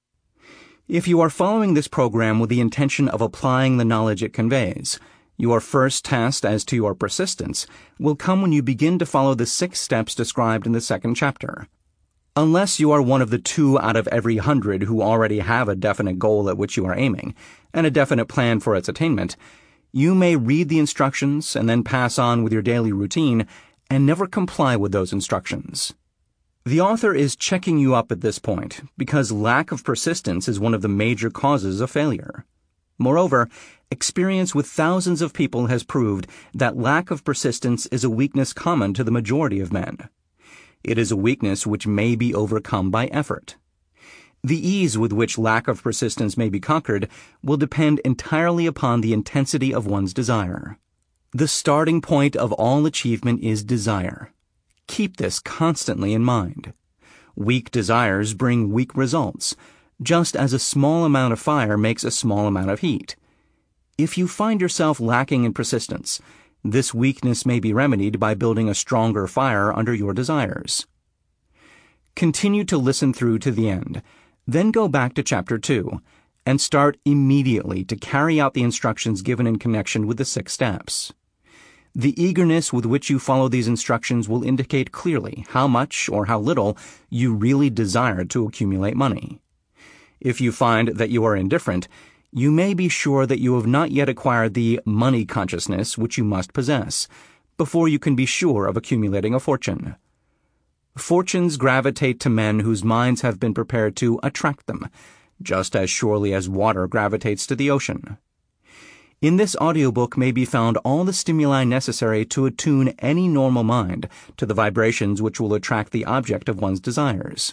If you are following this program with the intention of applying the knowledge it conveys, your first test as to your persistence will come when you begin to follow the 6 steps described in the 2nd chapter. Unless you are one of the 2 out of every 100 who already have a definite goal at which you are aiming, and a definite plan for its attainment, you may read the instructions and then pass on with your daily routine and never comply with those instructions. The author is checking you up at this point because lack of persistence is one of the major causes of failure. Moreover, experience with thousands of people has proved that lack of persistence is a weakness common to the majority of men. It is a weakness which may be overcome by effort. The ease with which lack of persistence may be conquered will depend entirely upon the intensity of one's desire. The starting point of all achievement is desire. Keep this constantly in mind. Weak desires bring weak results, just as a small amount of fire makes a small amount of heat. If you find yourself lacking in persistence, this weakness may be remedied by building a stronger fire under your desires. Continue to listen through to the end, then go back to Chapter 2, and start immediately to carry out the instructions given in connection with the 6 steps. The eagerness with which you follow these instructions will indicate clearly how much or how little you really desire to accumulate money. If you find that you are indifferent, you may be sure that you have not yet acquired the money consciousness which you must possess before you can be sure of accumulating a fortune. Fortunes gravitate to men whose minds have been prepared to attract them, just as surely as water gravitates to the ocean. In this audiobook may be found all the stimuli necessary to attune any normal mind to the vibrations which will attract the object of one's desires.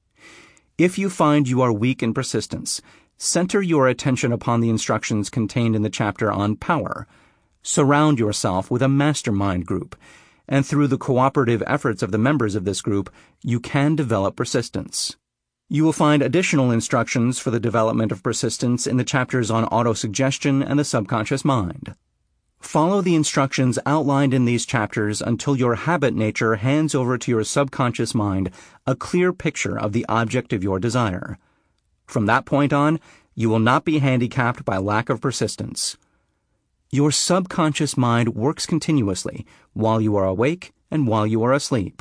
If you find you are weak in persistence, center your attention upon the instructions contained in the chapter on power. Surround yourself with a mastermind group, and through the cooperative efforts of the members of this group, you can develop persistence. You will find additional instructions for the development of persistence in the chapters on autosuggestion and the subconscious mind. Follow the instructions outlined in these chapters until your habit nature hands over to your subconscious mind a clear picture of the object of your desire. From that point on, you will not be handicapped by lack of persistence. Your subconscious mind works continuously while you are awake and while you are asleep.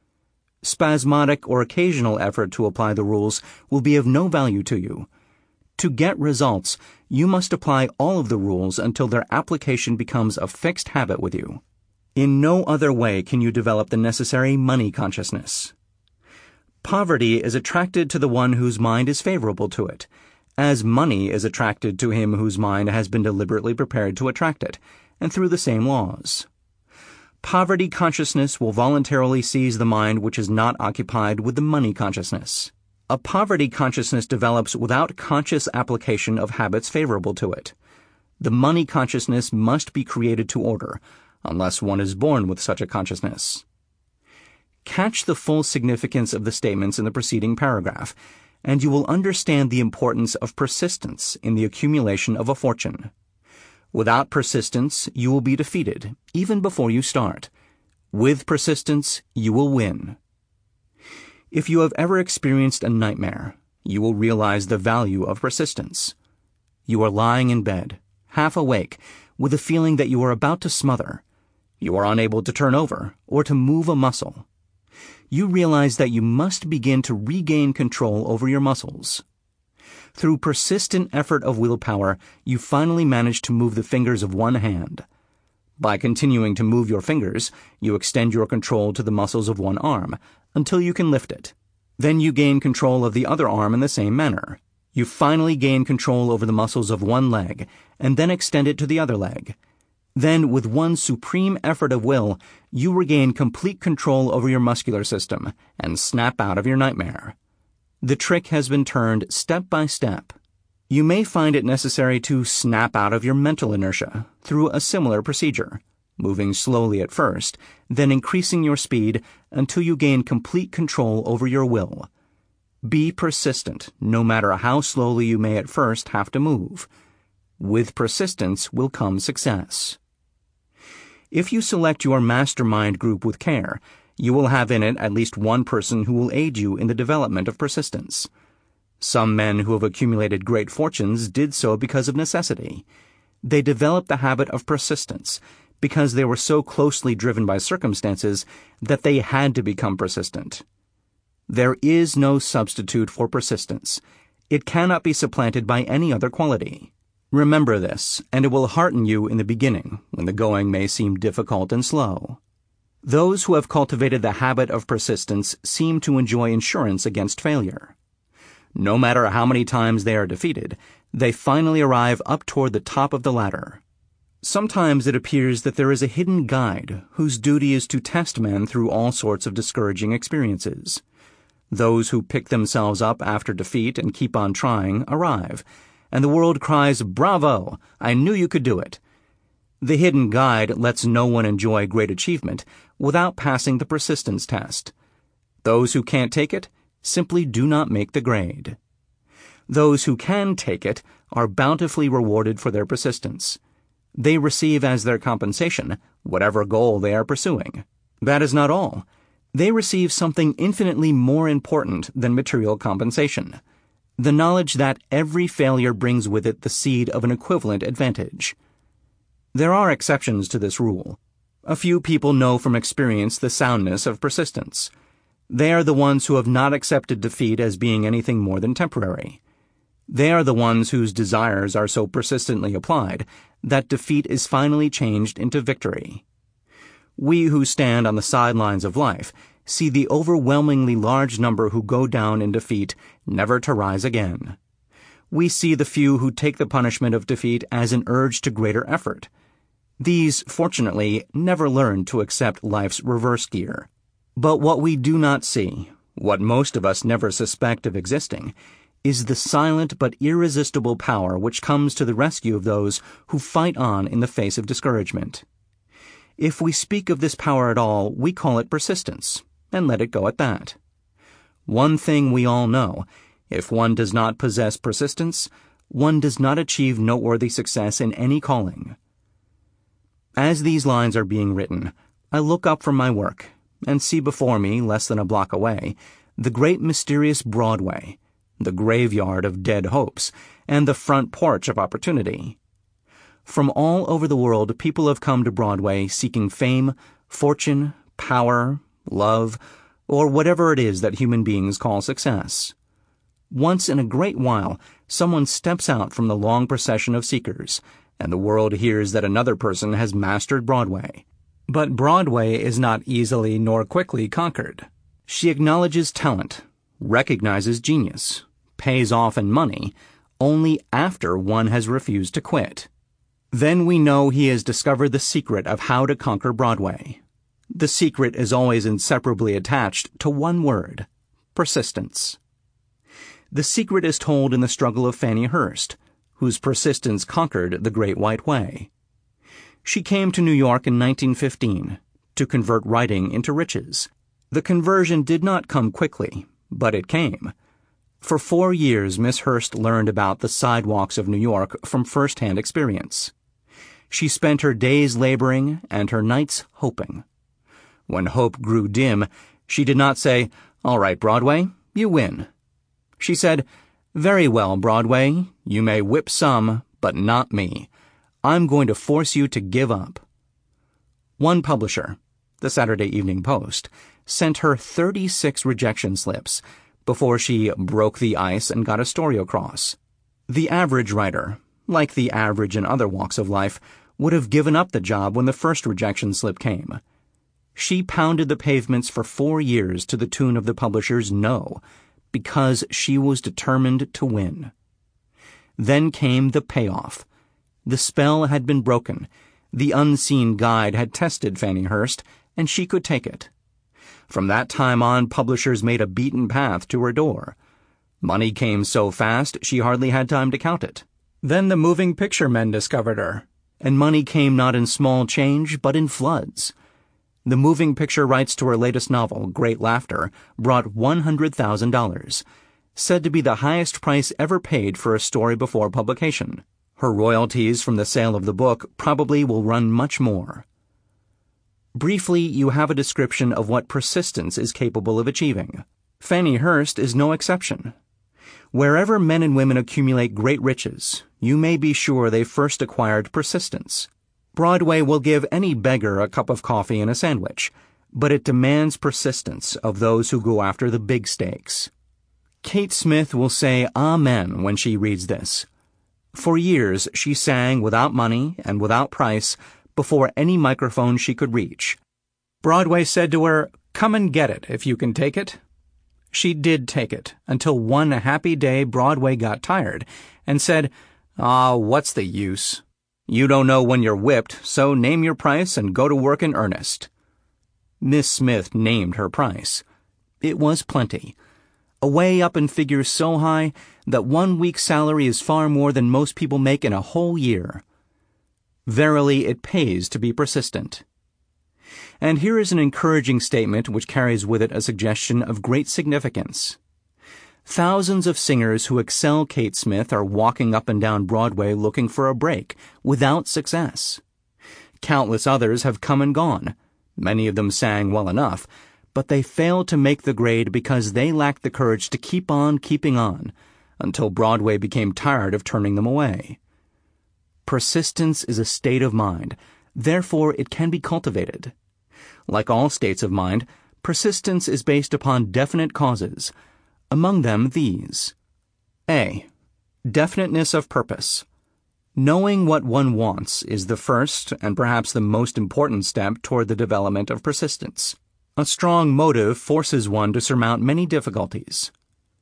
Spasmodic or occasional effort to apply the rules will be of no value to you. To get results, you must apply all of the rules until their application becomes a fixed habit with you. In no other way can you develop the necessary money consciousness. Poverty is attracted to the one whose mind is favorable to it, as money is attracted to him whose mind has been deliberately prepared to attract it, and through the same laws. Poverty consciousness will voluntarily seize the mind which is not occupied with the money consciousness. A poverty consciousness develops without conscious application of habits favorable to it. The money consciousness must be created to order, unless one is born with such a consciousness. Catch the full significance of the statements in the preceding paragraph, and you will understand the importance of persistence in the accumulation of a fortune. Without persistence, you will be defeated, even before you start. With persistence, you will win. If you have ever experienced a nightmare, you will realize the value of persistence. You are lying in bed, half awake, with a feeling that you are about to smother. You are unable to turn over or to move a muscle. You realize that you must begin to regain control over your muscles. Through persistent effort of willpower, you finally manage to move the fingers of one hand. By continuing to move your fingers, you extend your control to the muscles of one arm until you can lift it. Then you gain control of the other arm in the same manner. You finally gain control over the muscles of one leg and then extend it to the other leg. Then, with one supreme effort of will, you regain complete control over your muscular system and snap out of your nightmare. The trick has been turned step by step. You may find it necessary to snap out of your mental inertia through a similar procedure, moving slowly at first, then increasing your speed until you gain complete control over your will. Be persistent, no matter how slowly you may at first have to move. With persistence will come success. If you select your mastermind group with care, you will have in it at least one person who will aid you in the development of persistence. Some men who have accumulated great fortunes did so because of necessity. They developed the habit of persistence because they were so closely driven by circumstances that they had to become persistent. There is no substitute for persistence. It cannot be supplanted by any other quality. Remember this, and it will hearten you in the beginning, when the going may seem difficult and slow. Those who have cultivated the habit of persistence seem to enjoy insurance against failure. No matter how many times they are defeated, they finally arrive up toward the top of the ladder. Sometimes it appears that there is a hidden guide whose duty is to test men through all sorts of discouraging experiences. Those who pick themselves up after defeat and keep on trying arrive, and the world cries, "Bravo! I knew you could do it." The hidden guide lets no one enjoy great achievement without passing the persistence test. Those who can't take it simply do not make the grade. Those who can take it are bountifully rewarded for their persistence. They receive as their compensation whatever goal they are pursuing. That is not all. They receive something infinitely more important than material compensation: the knowledge that every failure brings with it the seed of an equivalent advantage. There are exceptions to this rule. A few people know from experience the soundness of persistence. They are the ones who have not accepted defeat as being anything more than temporary. They are the ones whose desires are so persistently applied that defeat is finally changed into victory. We who stand on the sidelines of life see the overwhelmingly large number who go down in defeat, never to rise again. We see the few who take the punishment of defeat as an urge to greater effort. These, fortunately, never learn to accept life's reverse gear. But what we do not see, what most of us never suspect of existing, is the silent but irresistible power which comes to the rescue of those who fight on in the face of discouragement. If we speak of this power at all, we call it persistence, and let it go at that. One thing we all know: if one does not possess persistence, one does not achieve noteworthy success in any calling. As these lines are being written, I look up from my work and see before me, less than a block away, the great mysterious Broadway, the graveyard of dead hopes, and the front porch of opportunity. From all over the world, people have come to Broadway seeking fame, fortune, power, love, or whatever it is that human beings call success. Once in a great while, someone steps out from the long procession of seekers, and the world hears that another person has mastered Broadway. But Broadway is not easily nor quickly conquered. She acknowledges talent, recognizes genius, pays off in money, only after one has refused to quit. Then we know he has discovered the secret of how to conquer Broadway. The secret is always inseparably attached to one word: persistence. The secret is told in the struggle of Fannie Hurst, whose persistence conquered the Great White Way. She came to New York in 1915 to convert writing into riches. The conversion did not come quickly, but it came. For 4 years, Miss Hurst learned about the sidewalks of New York from first-hand experience. She spent her days laboring and her nights hoping. When hope grew dim, she did not say, "All right, Broadway, you win." She said, "Very well, Broadway, you may whip some, but not me. I'm going to force you to give up." One publisher, the Saturday Evening Post, sent her 36 rejection slips before she broke the ice and got a story across. The average writer, like the average in other walks of life, would have given up the job when the first rejection slip came. She pounded the pavements for 4 years to the tune of the publisher's no, because she was determined to win. Then came the payoff. The spell had been broken. The unseen guide had tested Fannie Hurst, and she could take it. From that time on, publishers made a beaten path to her door. Money came so fast she hardly had time to count it. Then the moving picture men discovered her, and money came not in small change, but in floods. The moving picture rights to her latest novel, Great Laughter, brought $100,000, said to be the highest price ever paid for a story before publication. Her royalties from the sale of the book probably will run much more. Briefly, you have a description of what persistence is capable of achieving. Fannie Hurst is no exception. Wherever men and women accumulate great riches, you may be sure they first acquired persistence. Broadway will give any beggar a cup of coffee and a sandwich, but it demands persistence of those who go after the big stakes. Kate Smith will say amen when she reads this. For years, she sang without money and without price before any microphone she could reach. Broadway said to her, "Come and get it if you can take it." She did take it, until one happy day Broadway got tired and said, "What's the use? You don't know when you're whipped, so name your price and go to work in earnest." Miss Smith named her price. It was plenty. Away up in figures so high that 1 week's salary is far more than most people make in a whole year. Verily, it pays to be persistent. And here is an encouraging statement which carries with it a suggestion of great significance. Thousands of singers who excel Kate Smith are walking up and down Broadway looking for a break, without success. Countless others have come and gone. Many of them sang well enough, but they failed to make the grade because they lacked the courage to keep on keeping on, until Broadway became tired of turning them away. Persistence is a state of mind, therefore it can be cultivated. Like all states of mind, persistence is based upon definite causes, among them these. A. Definiteness of purpose. Knowing what one wants is the first and perhaps the most important step toward the development of persistence. A strong motive forces one to surmount many difficulties.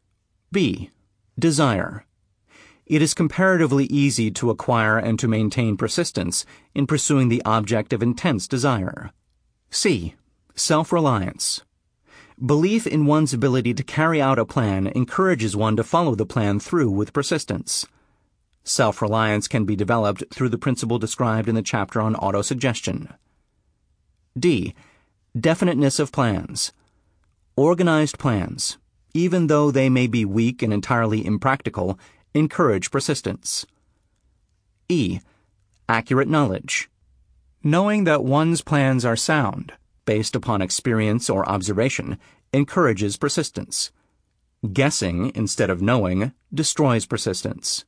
B. Desire. It is comparatively easy to acquire and to maintain persistence in pursuing the object of intense desire. C. Self-reliance. Belief in one's ability to carry out a plan encourages one to follow the plan through with persistence. Self-reliance can be developed through the principle described in the chapter on autosuggestion. D. Definiteness of plans. Organized plans, even though they may be weak and entirely impractical, encourage persistence. E. Accurate knowledge. Knowing that one's plans are sound, based upon experience or observation, encourages persistence. Guessing instead of knowing destroys persistence.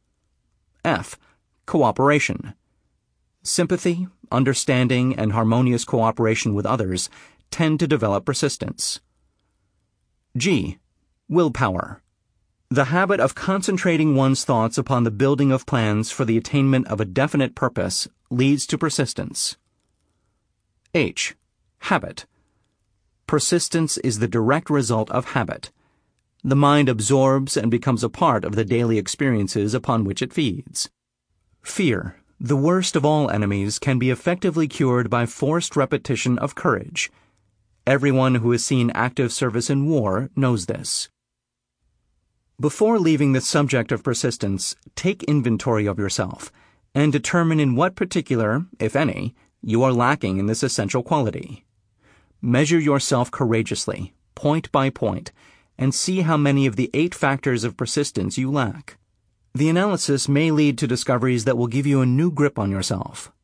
F. Cooperation. Sympathy, understanding, and harmonious cooperation with others tend to develop persistence. G. Willpower. The habit of concentrating one's thoughts upon the building of plans for the attainment of a definite purpose leads to persistence. H. Habit. Persistence is the direct result of habit. The mind absorbs and becomes a part of the daily experiences upon which it feeds. Fear, the worst of all enemies, can be effectively cured by forced repetition of courage. Everyone who has seen active service in war knows this. Before leaving the subject of persistence, take inventory of yourself and determine in what particular, if any, you are lacking in this essential quality. Measure yourself courageously, point by point, and see how many of the 8 factors of persistence you lack. The analysis may lead to discoveries that will give you a new grip on yourself.